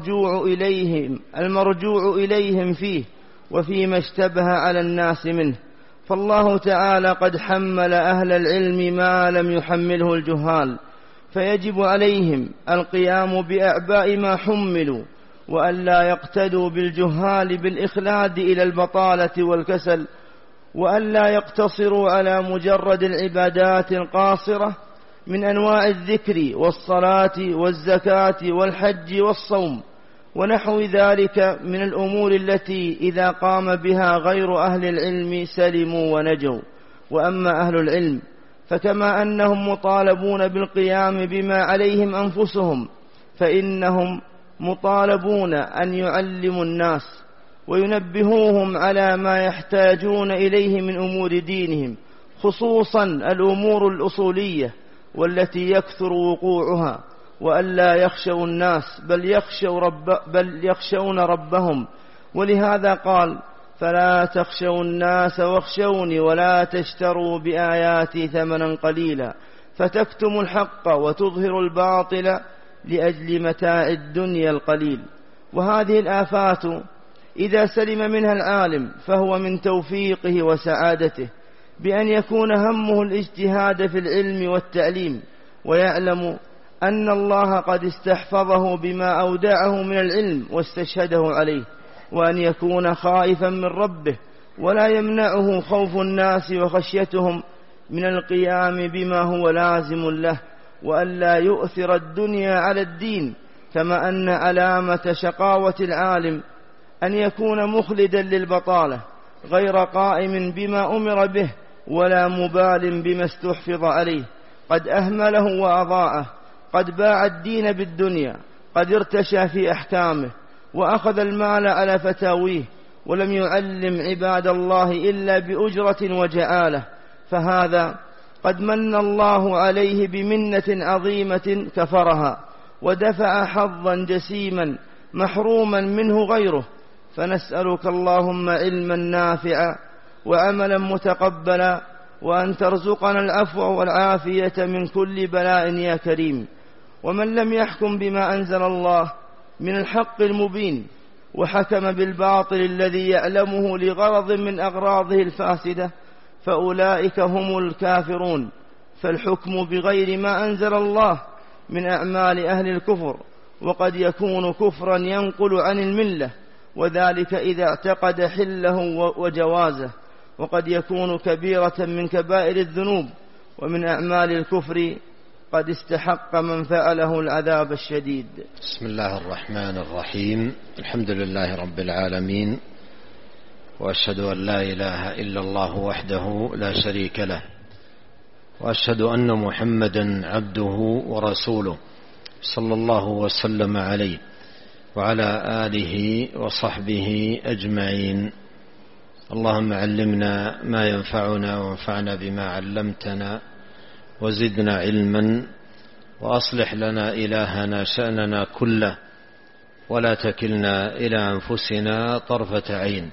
Speaker 1: المرجوع إليهم فيه وفيما اشتبه على الناس منه. فالله تعالى قد حمل أهل العلم ما لم يحمله الجهال، فيجب عليهم القيام بأعباء ما حملوا، وألا يقتدوا بالجهال بالإخلاد إلى البطالة والكسل، وألا يقتصروا على مجرد العبادات القاصرة من أنواع الذكر والصلاة والزكاة والحج والصوم ونحو ذلك من الأمور التي إذا قام بها غير أهل العلم سلموا ونجوا. وأما أهل العلم فكما أنهم مطالبون بالقيام بما عليهم أنفسهم، فإنهم مطالبون أن يعلموا الناس وينبهوهم على ما يحتاجون إليه من أمور دينهم، خصوصا الأمور الأصولية والتي يكثر وقوعها، وألا يخشوا الناس بل يخشون ربهم. ولهذا قال فلا تخشوا الناس واخشوني ولا تشتروا بآياتي ثمنا قليلا فتكتموا الحق وتظهروا الباطل لأجل متاع الدنيا القليل. وهذه الآفات إذا سلم منها العالم فهو من توفيقه وسعادته، بأن يكون همه الاجتهاد في العلم والتعليم، ويعلم أن الله قد استحفظه بما أودعه من العلم واستشهده عليه، وأن يكون خائفا من ربه ولا يمنعه خوف الناس وخشيتهم من القيام بما هو لازم له، وألا يؤثر الدنيا على الدين. كما أن علامة شقاوة العالم أن يكون مخلدا للبطالة غير قائم بما أمر به ولا مبال بما استحفظ عليه، قد أهمله وأضاعه، قد باع الدين بالدنيا، قد ارتشى في أحكامه وأخذ المال على فتاويه، ولم يعلم عباد الله إلا بأجرة وجعالة، فهذا قد من الله عليه بمنة عظيمة كفرها ودفع حظا جسيما محروما منه غيره. فنسألك اللهم علما نافعا وعملا متقبلا، وأن ترزقنا العفو والعافية من كل بلاء يا كريم. ومن لم يحكم بما أنزل الله من الحق المبين وحكم بالباطل الذي يعلمه لغرض من أغراضه الفاسدة فأولئك هم الكافرون. فالحكم بغير ما أنزل الله من أعمال أهل الكفر، وقد يكون كفرا ينقل عن الملة، وذلك إذا اعتقد حله وجوازه، وقد يكون كبيرة من كبائر الذنوب ومن أعمال الكفر قد استحق من فعله العذاب الشديد.
Speaker 2: بسم الله الرحمن الرحيم. الحمد لله رب العالمين، وأشهد أن لا إله إلا الله وحده لا شريك له، وأشهد أن محمدا عبده ورسوله صلى الله وسلم عليه وعلى آله وصحبه أجمعين. اللهم علمنا ما ينفعنا وانفعنا بما علمتنا وزدنا علما، وأصلح لنا إلهنا شأننا كله، ولا تكلنا إلى أنفسنا طرفة عين.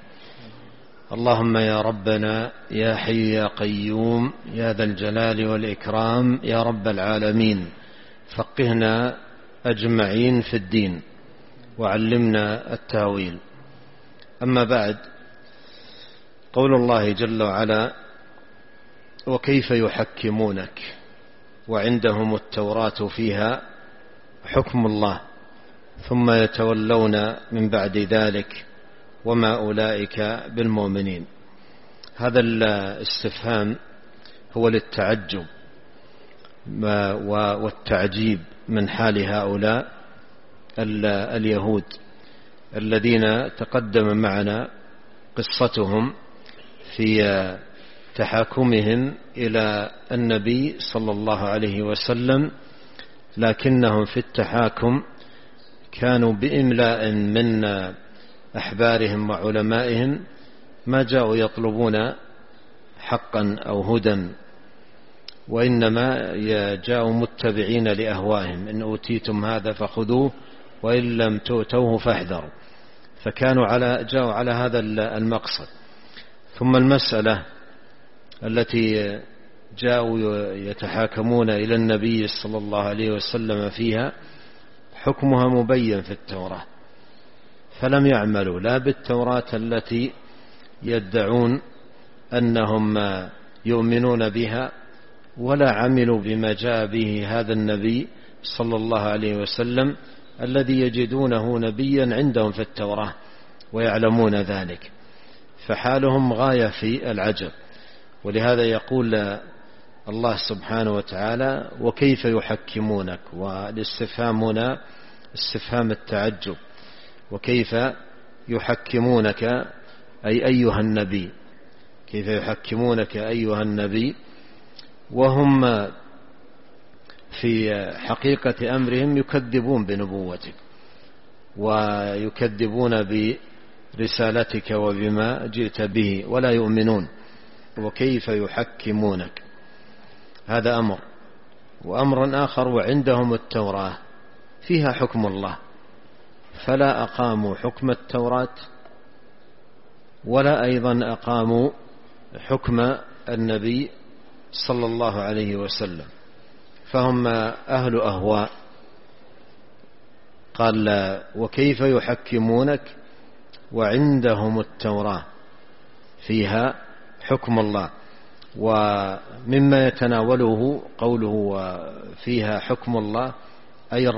Speaker 2: اللهم يا ربنا يا حي يا قيوم يا ذا الجلال والإكرام يا رب العالمين، فقهنا أجمعين في الدين وعلمنا التاويل. أما بعد، قول الله جل وعلا: وكيف يحكمونك وعندهم التوراة فيها حكم الله ثم يتولون من بعد ذلك وما أولئك بالمؤمنين. هذا الاستفهام هو للتعجب والتعجيب من حال هؤلاء اليهود الذين تقدم معنا قصتهم في تحاكمهم إلى النبي صلى الله عليه وسلم، لكنهم في التحاكم كانوا بإملاء من أحبارهم وعلمائهم ما جاءوا يطلبون حقا أو هدى، وإنما جاءوا متبعين لأهوائهم: إن أوتيتم هذا فخذوه وإن لم تؤتوه فاحذروا. فكانوا جاءوا على هذا المقصد. ثم المسألة التي جاءوا يتحاكمون إلى النبي صلى الله عليه وسلم فيها حكمها مبين في التوراة، فلم يعملوا لا بالتوراة التي يدعون أنهم يؤمنون بها، ولا عملوا بما جاء به هذا النبي صلى الله عليه وسلم الذي يجدونه نبيا عندهم في التوراة ويعلمون ذلك، فحالهم غاية في العجب. ولهذا يقول الله سبحانه وتعالى: وكيف يحكمونك، والاستفهام هنا استفهام التعجب. وكيف يحكمونك أي أيها النبي، كيف يحكمونك أيها النبي وهم في حقيقة أمرهم يكذبون بنبوتك ويكذبون برسالتك وبما جئت به ولا يؤمنون. وكيف يحكمونك، هذا أمر. وأمر آخر: وعندهم التوراة فيها حكم الله، فلا أقاموا حكم التوراة ولا أيضا أقاموا حكم النبي صلى الله عليه وسلم، فهم أهل أهواء. قال: وكيف يحكمونك وعندهم التوراة فيها حكم الله. ومما يتناوله قوله فيها حكم الله أي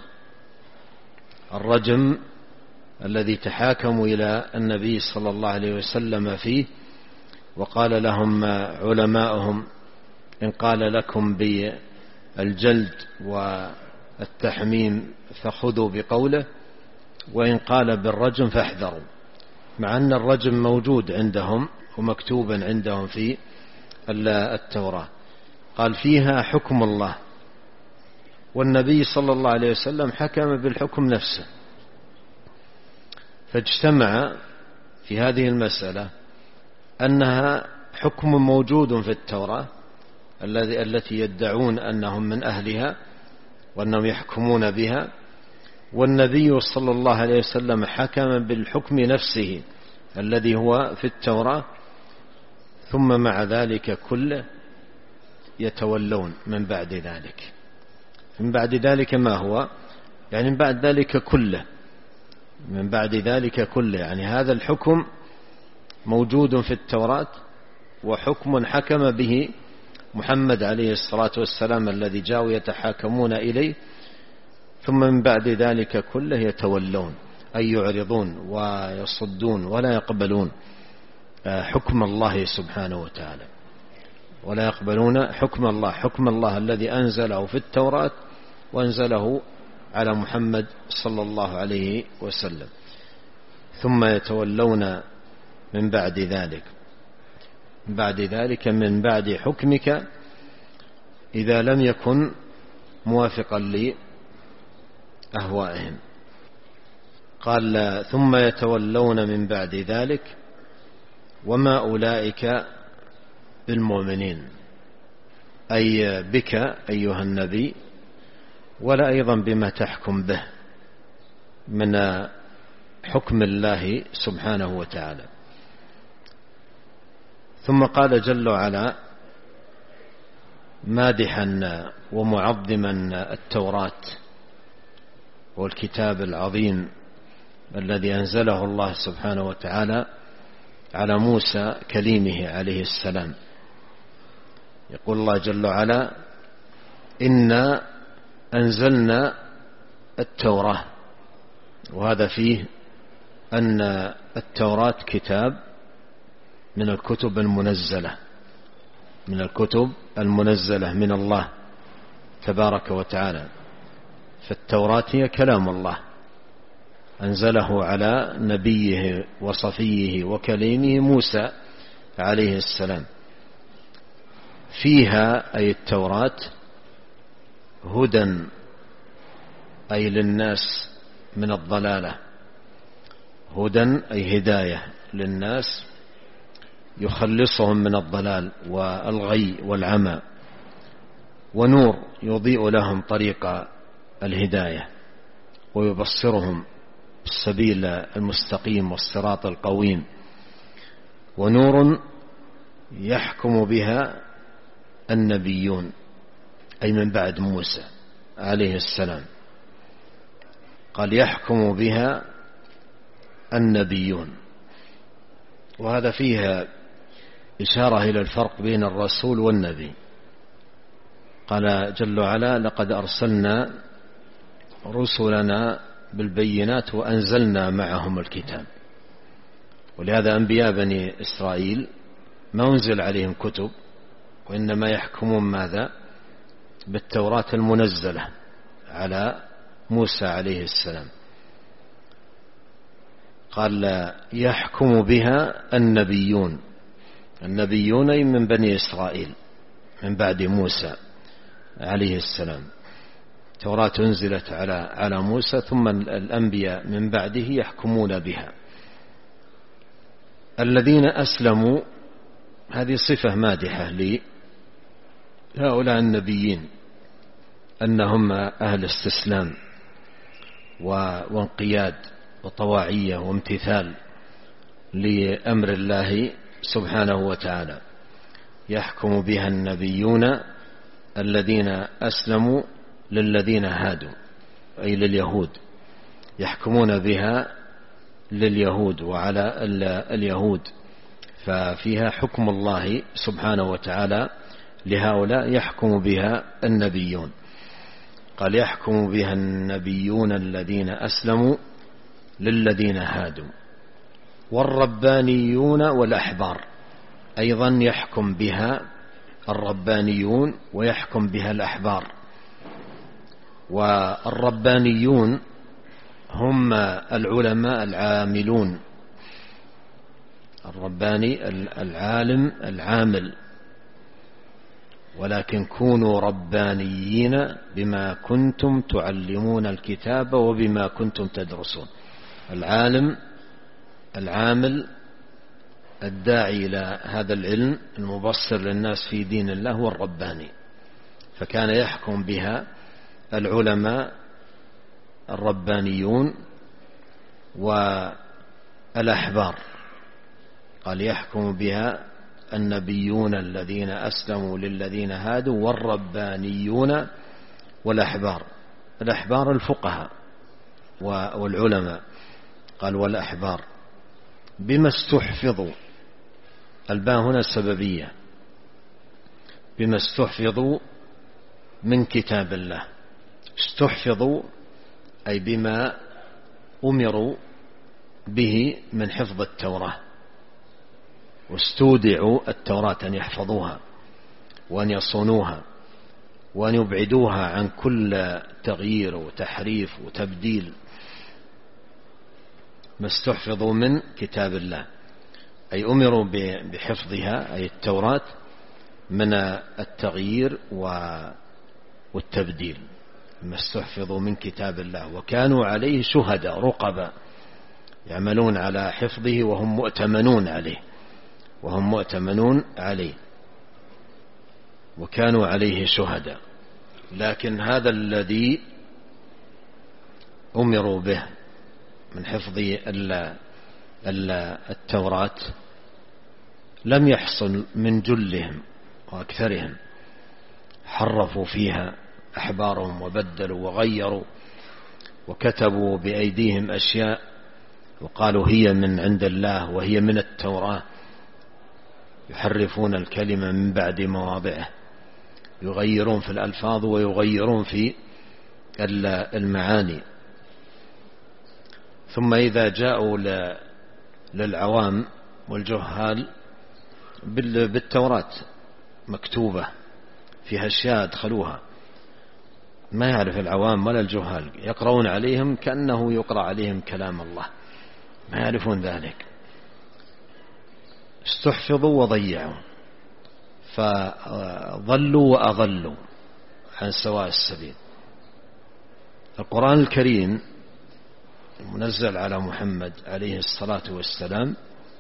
Speaker 2: الرجم الذي تحاكموا إلى النبي صلى الله عليه وسلم فيه، وقال لهم علماؤهم: إن قال لكم بالجلد والتحميم فخذوا بقوله، وإن قال بالرجم فاحذروا، مع أن الرجم موجود عندهم ومكتوبا عندهم في التوراة. قال: فيها حكم الله، والنبي صلى الله عليه وسلم حكم بالحكم نفسه. فاجتمع في هذه المسألة أنها حكم موجود في التوراة التي يدعون أنهم من أهلها وأنهم يحكمون بها، والنبي صلى الله عليه وسلم حكم بالحكم نفسه الذي هو في التوراة، ثم مع ذلك كله يتولون من بعد ذلك. من بعد ذلك ما هو؟ يعني من بعد ذلك كله، من بعد ذلك كله، يعني هذا الحكم موجود في التوراة وحكم حكم به محمد عليه الصلاة والسلام الذي جاءوا يتحاكمون إليه، ثم من بعد ذلك كله يتولون أي يعرضون ويصدون ولا يقبلون حكم الله سبحانه وتعالى، ولا يقبلون حكم الله الذي أنزله في التوراة وأنزله على محمد صلى الله عليه وسلم، ثم يتولون من بعد ذلك من بعد حكمك إذا لم يكن موافقا لأهوائهم. قال: ثم يتولون من بعد ذلك وما أولئك بالمؤمنين، أي بك أيها النبي، ولا أيضا بما تحكم به من حكم الله سبحانه وتعالى. ثم قال جل وعلا مادحا ومعظما التوراة هو الكتاب العظيم الذي أنزله الله سبحانه وتعالى على موسى كليمه عليه السلام. يقول الله جل وعلا: إنا أنزلنا التوراة. وهذا فيه أن التوراة كتاب من الكتب المنزلة من الله تبارك وتعالى. فالتوراة هي كلام الله أنزله على نبيه وصفيه وكليمه موسى عليه السلام. فيها أي التوراة هدى أي للناس من الضلالة، هدى أي هداية للناس يخلصهم من الضلال والغي والعمى، ونور يضيء لهم طريق الهداية ويبصرهم بالسبيل المستقيم والصراط القويم، ونور يحكم بها النبيون أي من بعد موسى عليه السلام. قال: يحكم بها النبيون. وهذا فيها إشارة إلى الفرق بين الرسول والنبي. قال جل وعلا: لقد أرسلنا رسلنا بالبينات وأنزلنا معهم الكتاب. ولهذا أنبياء بني إسرائيل ما أنزل عليهم كتب، وإنما يحكمون ماذا؟ بالتوراة المنزلة على موسى عليه السلام. قال: يحكم بها النبيون من بني إسرائيل من بعد موسى عليه السلام. التوراة أنزلت على موسى، ثم الأنبياء من بعده يحكمون بها. الذين أسلموا، هذه صفة مادحة لهؤلاء النبيين أنهم أهل استسلام وانقياد وطواعية وامتثال لأمر الله سبحانه وتعالى. يحكم بها النبيون الذين أسلموا للذين هادوا أي لليهود، يحكمون بها لليهود وعلى اليهود، ففيها حكم الله سبحانه وتعالى لهؤلاء يحكم بها النبيون. قال: يحكم بها النبيون الذين أسلموا للذين هادوا. والربانيون والأحبار أيضا يحكم بها الربانيون ويحكم بها الأحبار. والربانيون هم العلماء العاملون، الرباني العالم العامل، ولكن كونوا ربانيين بما كنتم تعلمون الكتاب وبما كنتم تدرسون. العالم العامل الداعي إلى هذا العلم المبصر للناس في دين الله هو الرباني. فكان يحكم بها العلماء الربانيون والأحبار. قال: يحكم بها النبيون الذين أسلموا للذين هادوا والربانيون والأحبار. الأحبار الفقهاء والعلماء. قال: والأحبار بما استحفظوا. الباء هنا السببية، بما استحفظوا من كتاب الله. استحفظوا أي بما أمروا به من حفظ التوراة، واستودعوا التوراة أن يحفظوها وأن يصونوها وأن يبعدوها عن كل تغيير وتحريف وتبديل. ما استحفظوا من كتاب الله أي أمروا بحفظها أي التوراة من التغيير والتبديل. ما استحفظوا من كتاب الله وكانوا عليه شهداء رقبا يعملون على حفظه وهم مؤتمنون عليه وكانوا عليه شهداء. لكن هذا الذي أمروا به من حفظ التوراة لم يحصل من جلهم وأكثرهم، حرفوا فيها أحبارهم وبدلوا وغيروا وكتبوا بأيديهم أشياء وقالوا هي من عند الله وهي من التوراة، يحرفون الكلمة من بعد مواضعه، يغيرون في الألفاظ ويغيرون في المعاني. ثم إذا جاءوا للعوام والجهال بالتوراة مكتوبة فيها أشياء أدخلوها، ما يعرف العوام ولا الجهال، يقرؤون عليهم كأنه يقرأ عليهم كلام الله، ما يعرفون ذلك، استحفظوا وضيعوا، فضلوا وأضلوا عن سواء السبيل. القرآن الكريم المنزل على محمد عليه الصلاة والسلام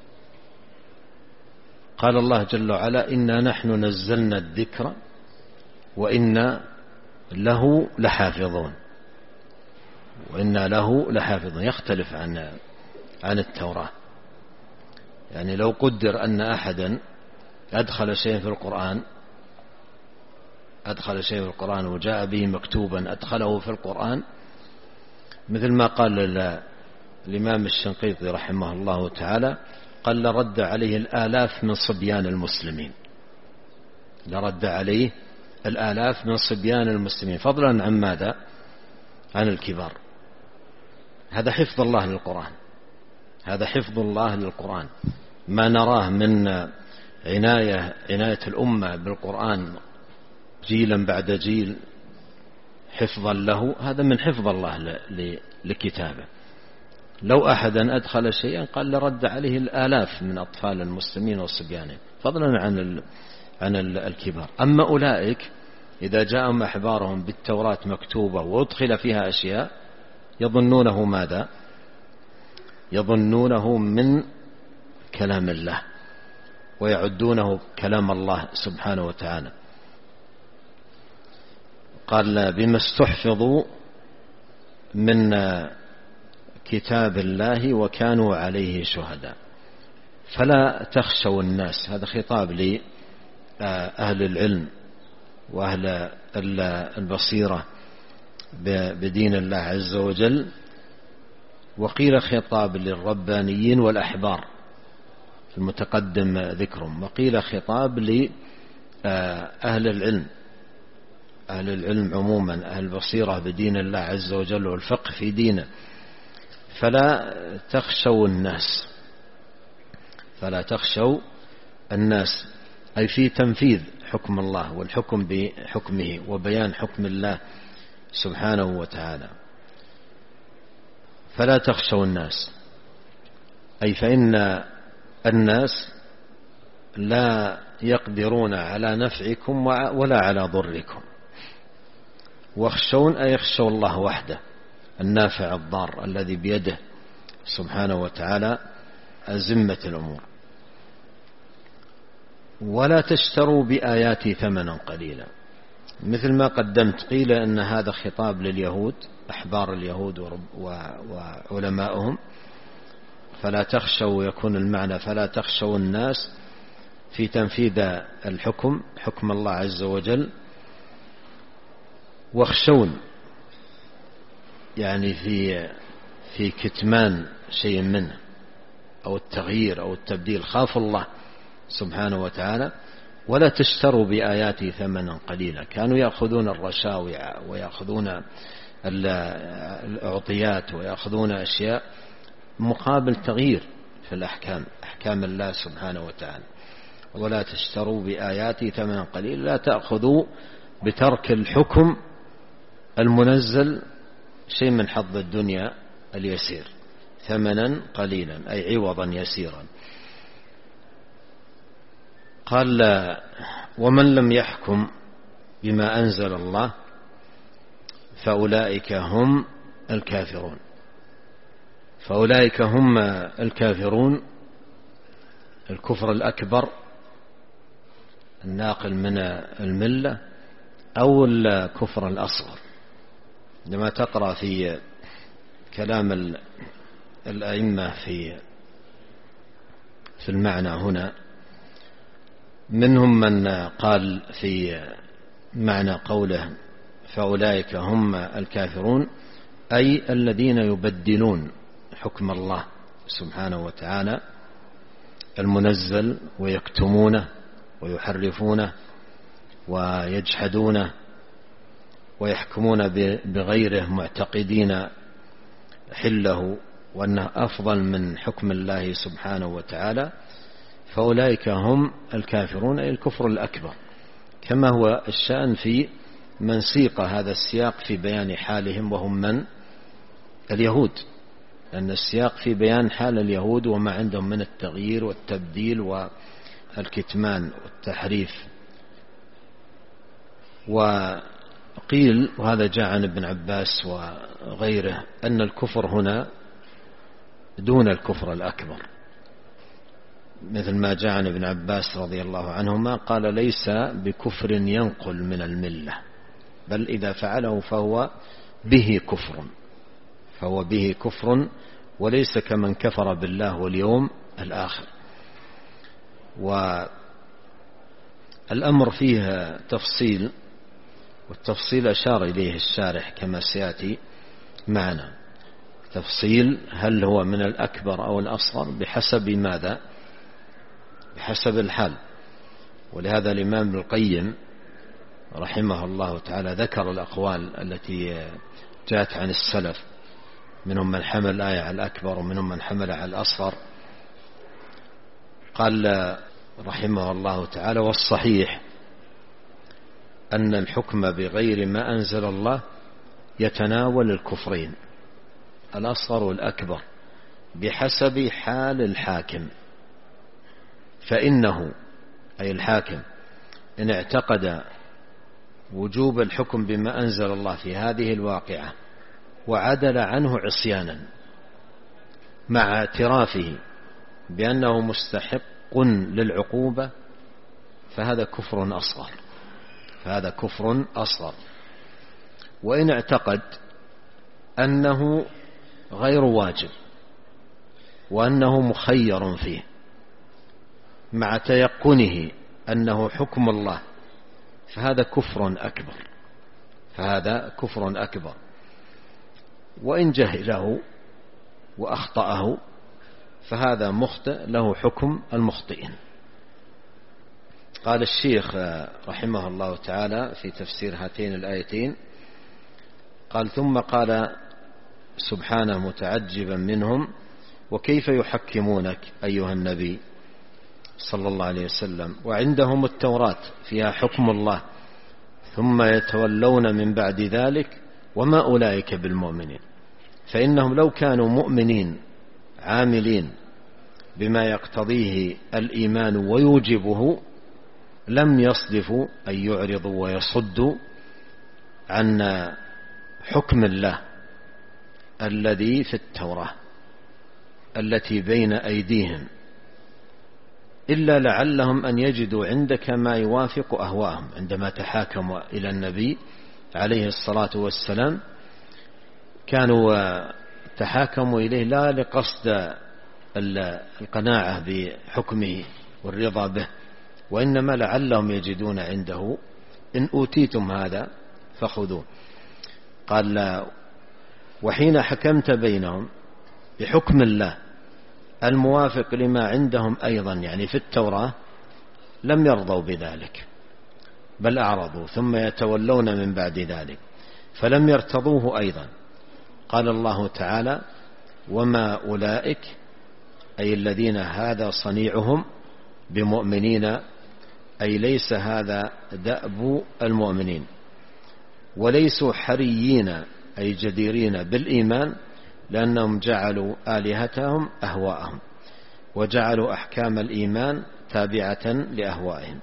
Speaker 2: قال الله جل وعلا: إنا نحن نزلنا الذكر وإنا له لحافظون، وإنا له لحافظون، يختلف عن التوراة. يعني لو قدر أن أحدا أدخل شيء في القرآن وجاء به مكتوبا أدخله في القرآن، مثل ما قال الإمام الشنقيطي رحمه الله تعالى، قال: لرد عليه الآلاف من صبيان المسلمين، لرد عليه الآلاف من صبيان المسلمين، فضلا عن ماذا؟ عن الكبار. هذا حفظ الله للقرآن، هذا حفظ الله للقرآن. ما نراه من عناية الأمة بالقرآن جيلا بعد جيل حفظا له، هذا من حفظ الله لكتابه. لو أحدا أدخل شيئا قال لرد عليه الآلاف من أطفال المسلمين وصبيانهم، فضلا عن الكبار. أما أولئك إذا جاءهم أحبارهم بالتوراة مكتوبة وأدخل فيها أشياء يظنونه ماذا؟ يظنونه من كلام الله ويعدونه كلام الله سبحانه وتعالى. قال: بما استحفظوا من كتاب الله وكانوا عليه شهداء فلا تخشوا الناس. هذا خطاب لأهل العلم وأهل البصيرة بدين الله عز وجل، وقيل خطاب للربانيين والأحبار في المتقدم ذكرهم، وقيل خطاب لأهل العلم، أهل العلم عموما، أهل البصيرة بدين الله عز وجل والفقه في دينه. فلا تخشوا الناس، فلا تخشوا الناس، أي في تنفيذ حكم الله والحكم بحكمه وبيان حكم الله سبحانه وتعالى. فلا تخشوا الناس، أي فإن الناس لا يقدرون على نفعكم ولا على ضركم. واخشون أي يخشوا الله وحده النافع الضار الذي بيده سبحانه وتعالى أزمة الأمور. ولا تشتروا بآياتي ثمنا قليلا، مثل ما قدمت. قيل أن هذا خطاب لليهود، أحبار اليهود وعلمائهم. فلا تخشوا، يكون المعنى فلا تخشوا الناس في تنفيذ الحكم، حكم الله عز وجل. واخشون يعني في كتمان شيء منه أو التغيير أو التبديل، خافوا الله سبحانه وتعالى. ولا تشتروا بآياتي ثمنا قليلا، كانوا يأخذون الرشاوي ويأخذون الأعطيات ويأخذون أشياء مقابل تغيير في الأحكام، أحكام الله سبحانه وتعالى. ولا تشتروا بآياتي ثمنا قليلا، لا تأخذوا بترك الحكم المنزل شيء من حظ الدنيا اليسير، ثمنا قليلا أي عوضا يسيرا. قال: ومن لم يحكم بما أنزل الله فأولئك هم الكافرون. فأولئك هم الكافرون، الكفر الأكبر الناقل من الملة، أو الكفر الأصغر. لما تقرأ في كلام الأئمة في المعنى هنا، منهم من قال في معنى قوله فأولئك هم الكافرون: أي الذين يبدلون حكم الله سبحانه وتعالى المنزل ويكتمونه ويحرفونه ويجحدونه ويحكمون بغيره معتقدين حله وأنه أفضل من حكم الله سبحانه وتعالى، فأولئك هم الكافرون، أي الكفر الأكبر، كما هو الشأن في من سيق هذا السياق في بيان حالهم وهم من اليهود، لأن السياق في بيان حال اليهود وما عندهم من التغيير والتبديل والكتمان والتحريف. وقيل، وهذا جاء عن ابن عباس وغيره، أن الكفر هنا دون الكفر الأكبر، مثل ما جاء عن ابن عباس رضي الله عنهما قال: ليس بكفر ينقل من الملة، بل إذا فعله فهو به كفر وليس كمن كفر بالله واليوم الآخر. والأمر فيه تفصيل، والتفصيل أشار إليه الشارح كما سيأتي معنا، تفصيل هل هو من الأكبر أو الأصغر بحسب ماذا؟ بحسب الحال. ولهذا الإمام ابن القيم رحمه الله تعالى ذكر الأقوال التي جاءت عن السلف، منهم من حمل الآية على الأكبر ومنهم من حمل على الأصغر. قال رحمه الله تعالى: والصحيح أن الحكم بغير ما أنزل الله يتناول الكفرين الأصغر والأكبر بحسب حال الحاكم، فإنه أي الحاكم إن اعتقد وجوب الحكم بما أنزل الله في هذه الواقعة وعدل عنه عصيانا مع اعترافه بأنه مستحق للعقوبة فهذا كفر أصغر. وإن اعتقد أنه غير واجب وأنه مخير فيه مع تيقنه أنه حكم الله فهذا كفر أكبر. وإن جهله وأخطأه فهذا مخطئ له حكم المخطئين. قال الشيخ رحمه الله تعالى في تفسير هاتين الآيتين، قال: ثم قال سبحانه متعجبا منهم: وكيف يحكمونك أيها النبي صلى الله عليه وسلم وعندهم التوراة فيها حكم الله ثم يتولون من بعد ذلك وما أولئك بالمؤمنين. فإنهم لو كانوا مؤمنين عاملين بما يقتضيه الإيمان ويوجبه لم يصدفوا أن يعرضوا ويصدوا عن حكم الله الذي في التوراة التي بين أيديهم، إلا لعلهم أن يجدوا عندك ما يوافق أهواءهم. عندما تحاكموا إلى النبي عليه الصلاة والسلام كانوا تحاكموا إليه لا لقصد القناعة بحكمه والرضا به، وإنما لعلهم يجدون عنده إن أوتيتم هذا فخذوه. قال: وحين حكمت بينهم بحكم الله الموافق لما عندهم أيضا يعني في التوراة لم يرضوا بذلك بل أعرضوا ثم يتولون من بعد ذلك فلم يرتضوه أيضا. قال الله تعالى: وما أولئك أي الذين هذا صنيعهم بمؤمنين، أي ليس هذا دأب المؤمنين، وليسوا حريين أي جديرين بالإيمان، لأنهم جعلوا آلهتهم أهواءهم وجعلوا أحكام الإيمان تابعة لأهوائهم.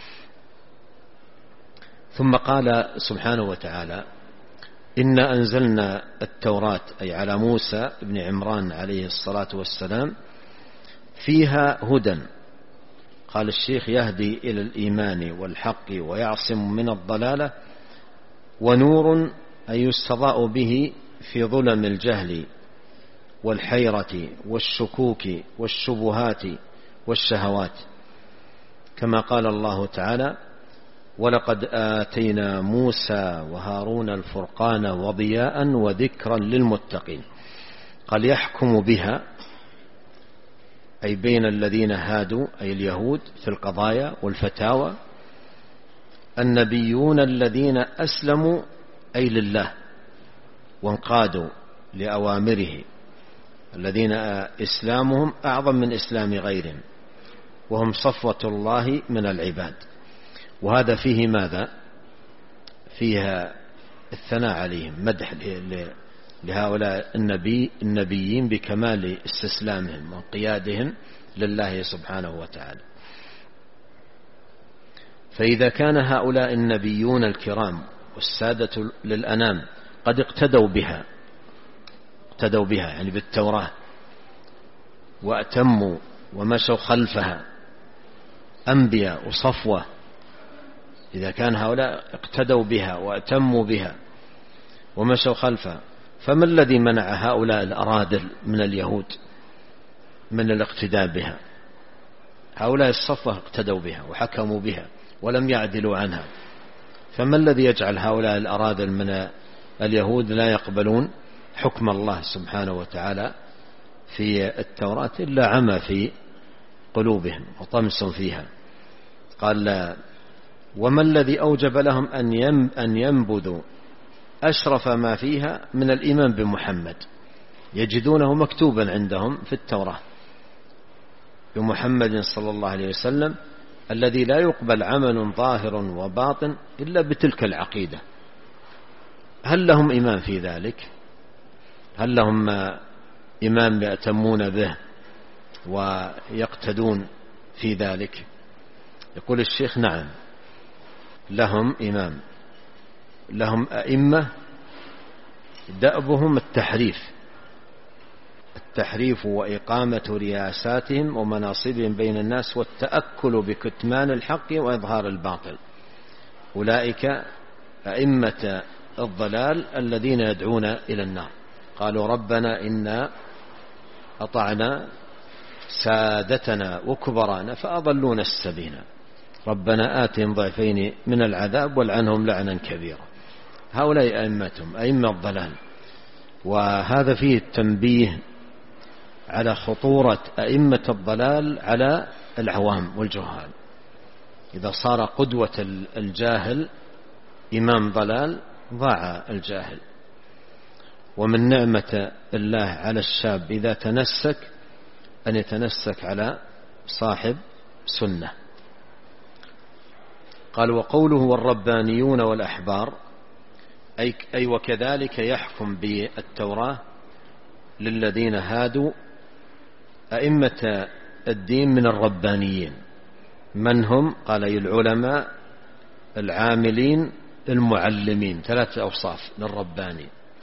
Speaker 2: ثم قال سبحانه وتعالى: إنا أنزلنا التوراة أي على موسى بن عمران عليه الصلاة والسلام فيها هدى. قال الشيخ: يهدي إلى الإيمان والحق ويعصم من الضلالة، ونور أي يستضاء به في ظلم الجهل والحيرة والشكوك والشبهات والشهوات، كما قال الله تعالى: ولقد آتينا موسى وهارون الفرقان وضياء وذكرا للمتقين. قال يحكم بها أي بين الذين هادوا أي اليهود في القضايا والفتاوى النبيون الذين أسلموا أي لله وانقادوا لأوامره، الذين إسلامهم أعظم من إسلام غيرهم، وهم صفوة الله من العباد. وهذا فيه ماذا؟ فيها الثناء عليهم، مدح لهؤلاء النبيين بكمال استسلامهم وانقيادهم لله سبحانه وتعالى. فإذا كان هؤلاء النبيون الكرام والسادة للأنام قد اقتدوا بها يعني بالتوراة وأتموا ومشوا خلفها أنبياء وصفوة، إذا كان هؤلاء اقتدوا بها وأتموا بها ومشوا خلفها، فما الذي منع هؤلاء الأراذل من اليهود من الاقتداء بها؟ هؤلاء الصفوة اقتدوا بها وحكموا بها ولم يعدلوا عنها، فما الذي يجعل هؤلاء الأراذل من اليهود لا يقبلون حكم الله سبحانه وتعالى في التوراة إلا عمى في قلوبهم وطمس فيها؟ قال وما الذي أوجب لهم أن ينبذوا أشرف ما فيها من الإيمان بمحمد، يجدونه مكتوبا عندهم في التوراة بمحمد صلى الله عليه وسلم الذي لا يقبل عمل ظاهر وباطن إلا بتلك العقيدة. هل لهم إيمان في ذلك؟ هل لهم إيمان يأتمون به ويقتدون في ذلك؟ يقول الشيخ نعم، لهم إمام، لهم أئمة دأبهم التحريف وإقامة رياساتهم ومناصبهم بين الناس والتأكل بكتمان الحق وإظهار الباطل. أولئك أئمة الضلال الذين يدعون إلى النار. قالوا ربنا إنا أطعنا سادتنا وكبرانا فأضلونا السبيل ربنا آتهم ضعفين من العذاب والعنهم لعنا كبيرا. هؤلاء أئمتهم أئمة الضلال. وهذا فيه التنبيه على خطورة أئمة الضلال على العوام والجهال. إذا صار قدوة الجاهل إمام ضلال ضاع الجاهل. ومن نعمة الله على الشاب إذا تنسك أن يتنسك على صاحب سنة. قال وقوله والربانيون والأحبار أي وكذلك يحكم بالتوراة للذين هادوا أئمة الدين من الربانيين. من هم؟ قال العلماء العاملين المعلمين. 3 أوصاف للرباني.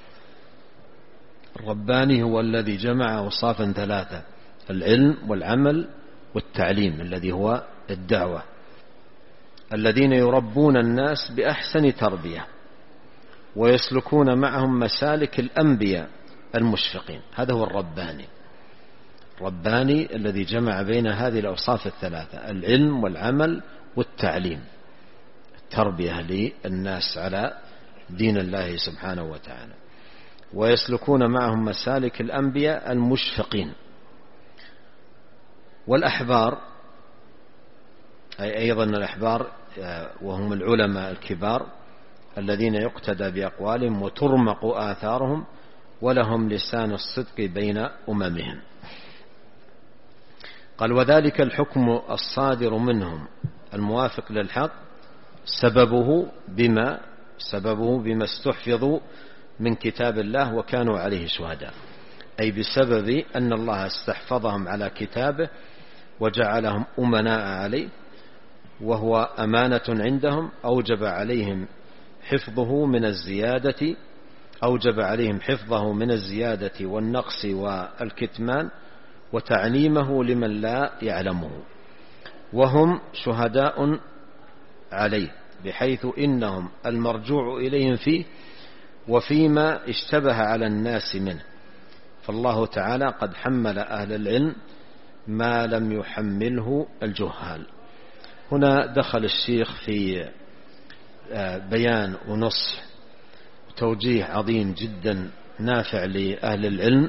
Speaker 2: الرباني هو الذي جمع أوصافا 3: العلم والعمل والتعليم الذي هو الدعوة، الذين يربون الناس بأحسن تربية ويسلكون معهم مسالك الأنبياء المشفقين. هذا هو الرباني. الرباني الذي جمع بين هذه الأوصاف 3: العلم والعمل والتعليم، التربية للناس على دين الله سبحانه وتعالى، ويسلكون معهم مسالك الأنبياء المشفقين. والأحبار أي أيضا الأحبار وهم العلماء الكبار الذين يقتدى بأقوالهم وترمق آثارهم ولهم لسان الصدق بين أممهم. قال وذلك الحكم الصادر منهم الموافق للحق سببه بما استحفظوا من كتاب الله وكانوا عليه شهداء، أي بسبب أن الله استحفظهم على كتابه وجعلهم أمناء عليه وهو أمانة عندهم، أوجب عليهم حفظه من الزيادة والنقص والكتمان وتعليمه لمن لا يعلمه، وهم شهداء عليه بحيث إنهم المرجوع إليهم فيه وفيما اشتبه على الناس منه. فالله تعالى قد حمل أهل العلم ما لم يحمله الجهال. هنا دخل الشيخ في بيان ونصح وتوجيه عظيم جدا نافع لأهل العلم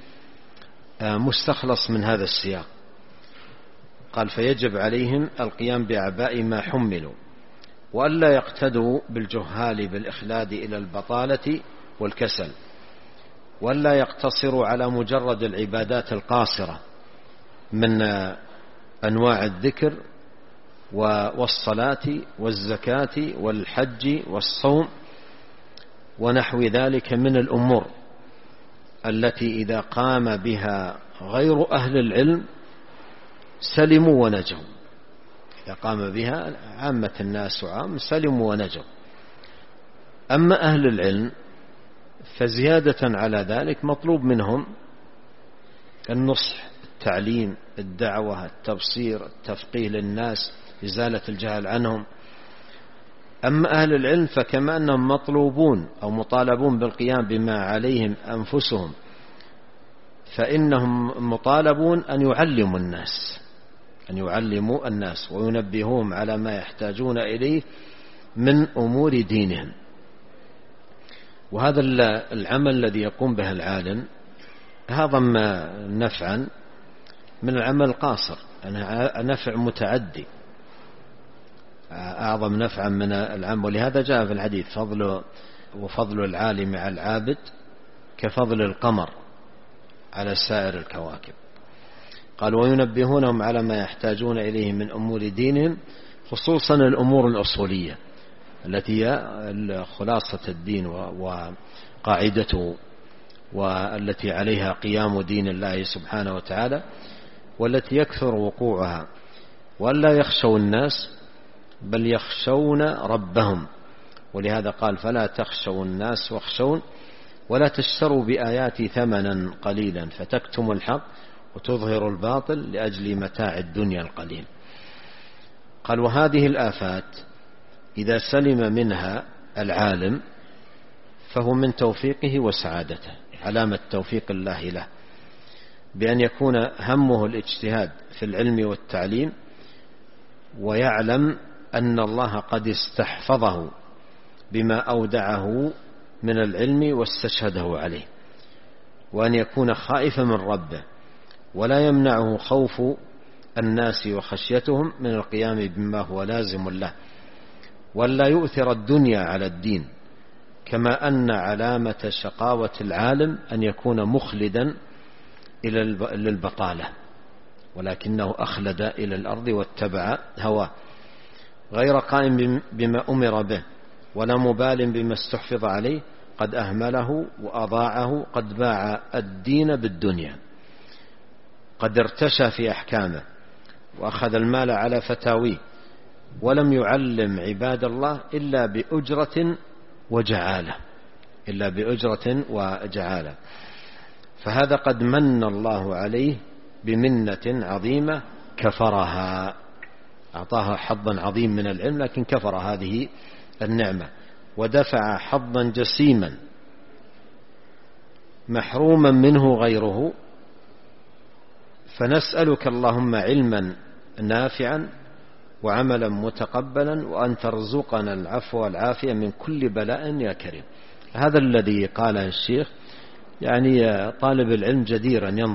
Speaker 2: مستخلص من هذا السياق. قال فيجب عليهم القيام بأعباء ما حملوا، وألا يقتدوا بالجهال بالإخلاد إلى البطالة والكسل، وألا يقتصروا على مجرد العبادات القاصرة من أنواع الذكر والصلاة والزكاة والحج والصوم ونحو ذلك من الأمور التي إذا قام بها غير أهل العلم سلموا ونجوا. إذا قام بها عامة الناس وعام سلموا ونجوا. أما أهل العلم فزيادة على ذلك مطلوب منهم النصح، التعليم، الدعوة، التبصير، التفقيه للناس، إزالة الجهل عنهم. أما أهل العلم فكما أنهم مطلوبون أو مطالبون بالقيام بما عليهم أنفسهم، فإنهم مطالبون أن يعلموا الناس وينبهوهم على ما يحتاجون إليه من أمور دينهم. وهذا العمل الذي يقوم به العالم أعظم نفعا من العمل القاصر، نفع متعدي أعظم نفعا من العمل. ولهذا جاء في الحديث فضل العالم على العابد كفضل القمر على سائر الكواكب. قال وينبهونهم على ما يحتاجون إليه من أمور دينهم، خصوصا الأمور الأصولية التي هي خلاصة الدين وقاعدته، والتي عليها قيام دين الله سبحانه وتعالى، والتي يكثر وقوعها. ولا يخشوا الناس بل يخشون ربهم، ولهذا قال فلا تخشوا الناس واخشون ولا تشتروا بآياتي ثمنا قليلا فتكتموا الحق وتظهروا الباطل لأجل متاع الدنيا القليل. قال وهذه الآفات إذا سلم منها العالم فهو من توفيقه وسعادته، علامة توفيق الله له، بأن يكون همه الاجتهاد في العلم والتعليم، ويعلم أن الله قد استحفظه بما أودعه من العلم واستشهده عليه، وأن يكون خائفا من ربه ولا يمنعه خوف الناس وخشيتهم من القيام بما هو لازم له، ولا يؤثر الدنيا على الدين. كما أن علامة شقاوة العالم أن يكون مخلدا إلى البطالة، ولكنه أخلد إلى الأرض واتبع هواه، غير قائم بما أمر به ولا مبال بما استحفظ عليه، قد أهمله وأضاعه، قد باع الدين بالدنيا، قد ارتشى في أحكامه وأخذ المال على فتاويه، ولم يعلم عباد الله إلا بأجرة وجعالة. فهذا قد من الله عليه بمنة عظيمة كفرها، أعطاها حظا عظيم من العلم لكن كفر هذه النعمة، ودفع حظا جسيما محروما منه غيره. فنسألك اللهم علما نافعا وعملا متقبلا، وأن ترزقنا العفو والعافية من كل بلاء يا كريم. هذا الذي قاله الشيخ يعني طالب العلم جدير أن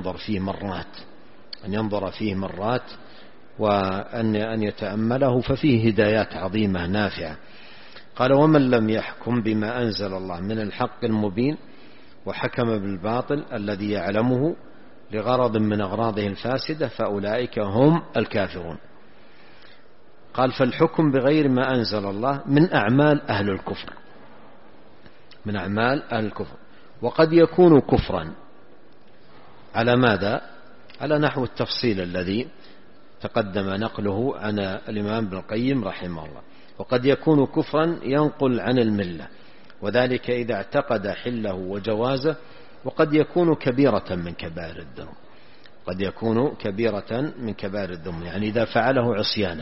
Speaker 2: ينظر فيه مرات وأن يتأمله، ففيه هدايات عظيمة نافعة. قال ومن لم يحكم بما أنزل الله من الحق المبين وحكم بالباطل الذي يعلمه لغرض من أغراضه الفاسدة فأولئك هم الكافرون. قال فالحكم بغير ما أنزل الله من أعمال أهل الكفر، وقد يكون كفرا على ماذا؟ على نحو التفصيل الذي تقدم نقله عن الإمام ابن القيم رحمه الله. وقد يكون كفرا ينقل عن الملة، وذلك إذا اعتقد حله وجوازه، وقد يكون كبيرة من كبائر الذنوب، يعني إذا فعله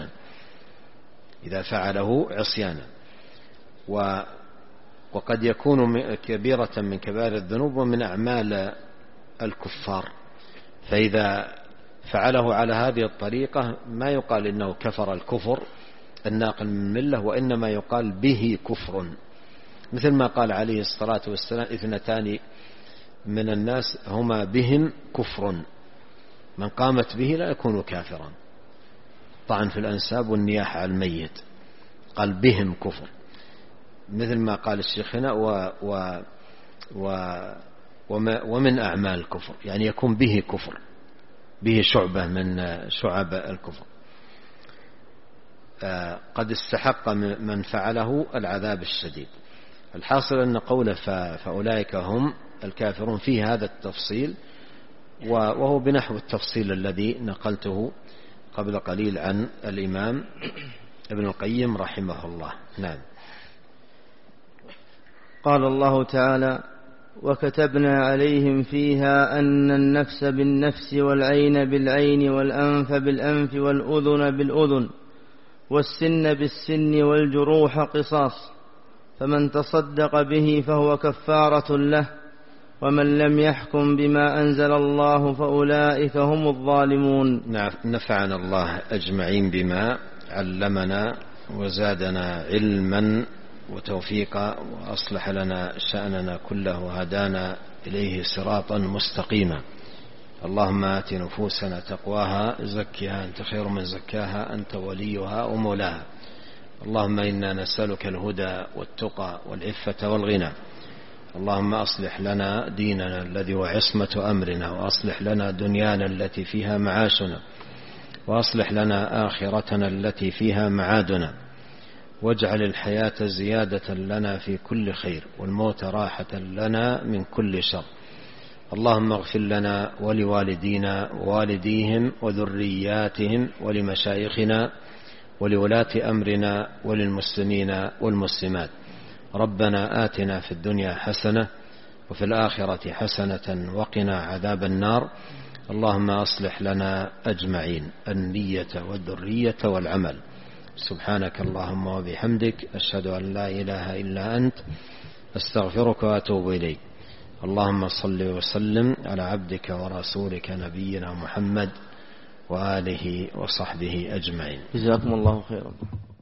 Speaker 2: عصيانا، وقد يكون كبيرة من كبائر الذنوب ومن أعمال الكفار. فإذا فعله على هذه الطريقة ما يقال إنه كفر الكفر الناقل من الملة، وإنما يقال به كفر، مثل ما قال عليه الصلاة والسلام: 2 من الناس هما بهم كفر، من قامت به لا يكون كافرا. طعن في الأنساب والنياحة على الميت، قال بهم كفر، مثل ما قال الشيخ هنا ومن أعمال كفر، يعني يكون به كفر، به شعبة من شعب الكفر، قد استحق من فعله العذاب الشديد. الحاصل أن قوله فأولئك هم الكافرون فيه هذا التفصيل، وهو بنحو التفصيل الذي نقلته قبل قليل عن الإمام ابن القيم رحمه الله. نعم.
Speaker 1: قال الله تعالى: وكتبنا عليهم فيها أن النفس بالنفس والعين بالعين والأنف بالأنف والأذن بالأذن والسن بالسن والجروح قصاص، فمن تصدق به فهو كفارة له، ومن لم يحكم بما أنزل الله فأولئك هم الظالمون.
Speaker 2: نفعنا الله أجمعين بما علمنا وزادنا علما وتوفيقا، وأصلح لنا شأننا كله وهدانا إليه صراطا مستقيما. اللهم آت نفوسنا تقواها، زكها أنت خير من زكاها، أنت وليها ومولاها. اللهم إنا نسألك الهدى والتقى والعفة والغنى. اللهم أصلح لنا ديننا الذي هو عصمة أمرنا، وأصلح لنا دنيانا التي فيها معاشنا، وأصلح لنا آخرتنا التي فيها معادنا، واجعل الحياة زيادة لنا في كل خير، والموت راحة لنا من كل شر. اللهم اغفر لنا ولوالدينا ووالديهم وذرياتهم ولمشايخنا ولولاة أمرنا وللمسلمين والمسلمات. ربنا آتنا في الدنيا حسنة وفي الآخرة حسنة وقنا عذاب النار. اللهم أصلح لنا أجمعين النية والذرية والعمل. سبحانك اللهم وبحمدك، أشهد أن لا إله إلا أنت، أستغفرك وأتوب إليك. اللهم صل وسلم على عبدك ورسولك نبينا محمد وآله وصحبه أجمعين.
Speaker 1: جزاكم الله خيرا.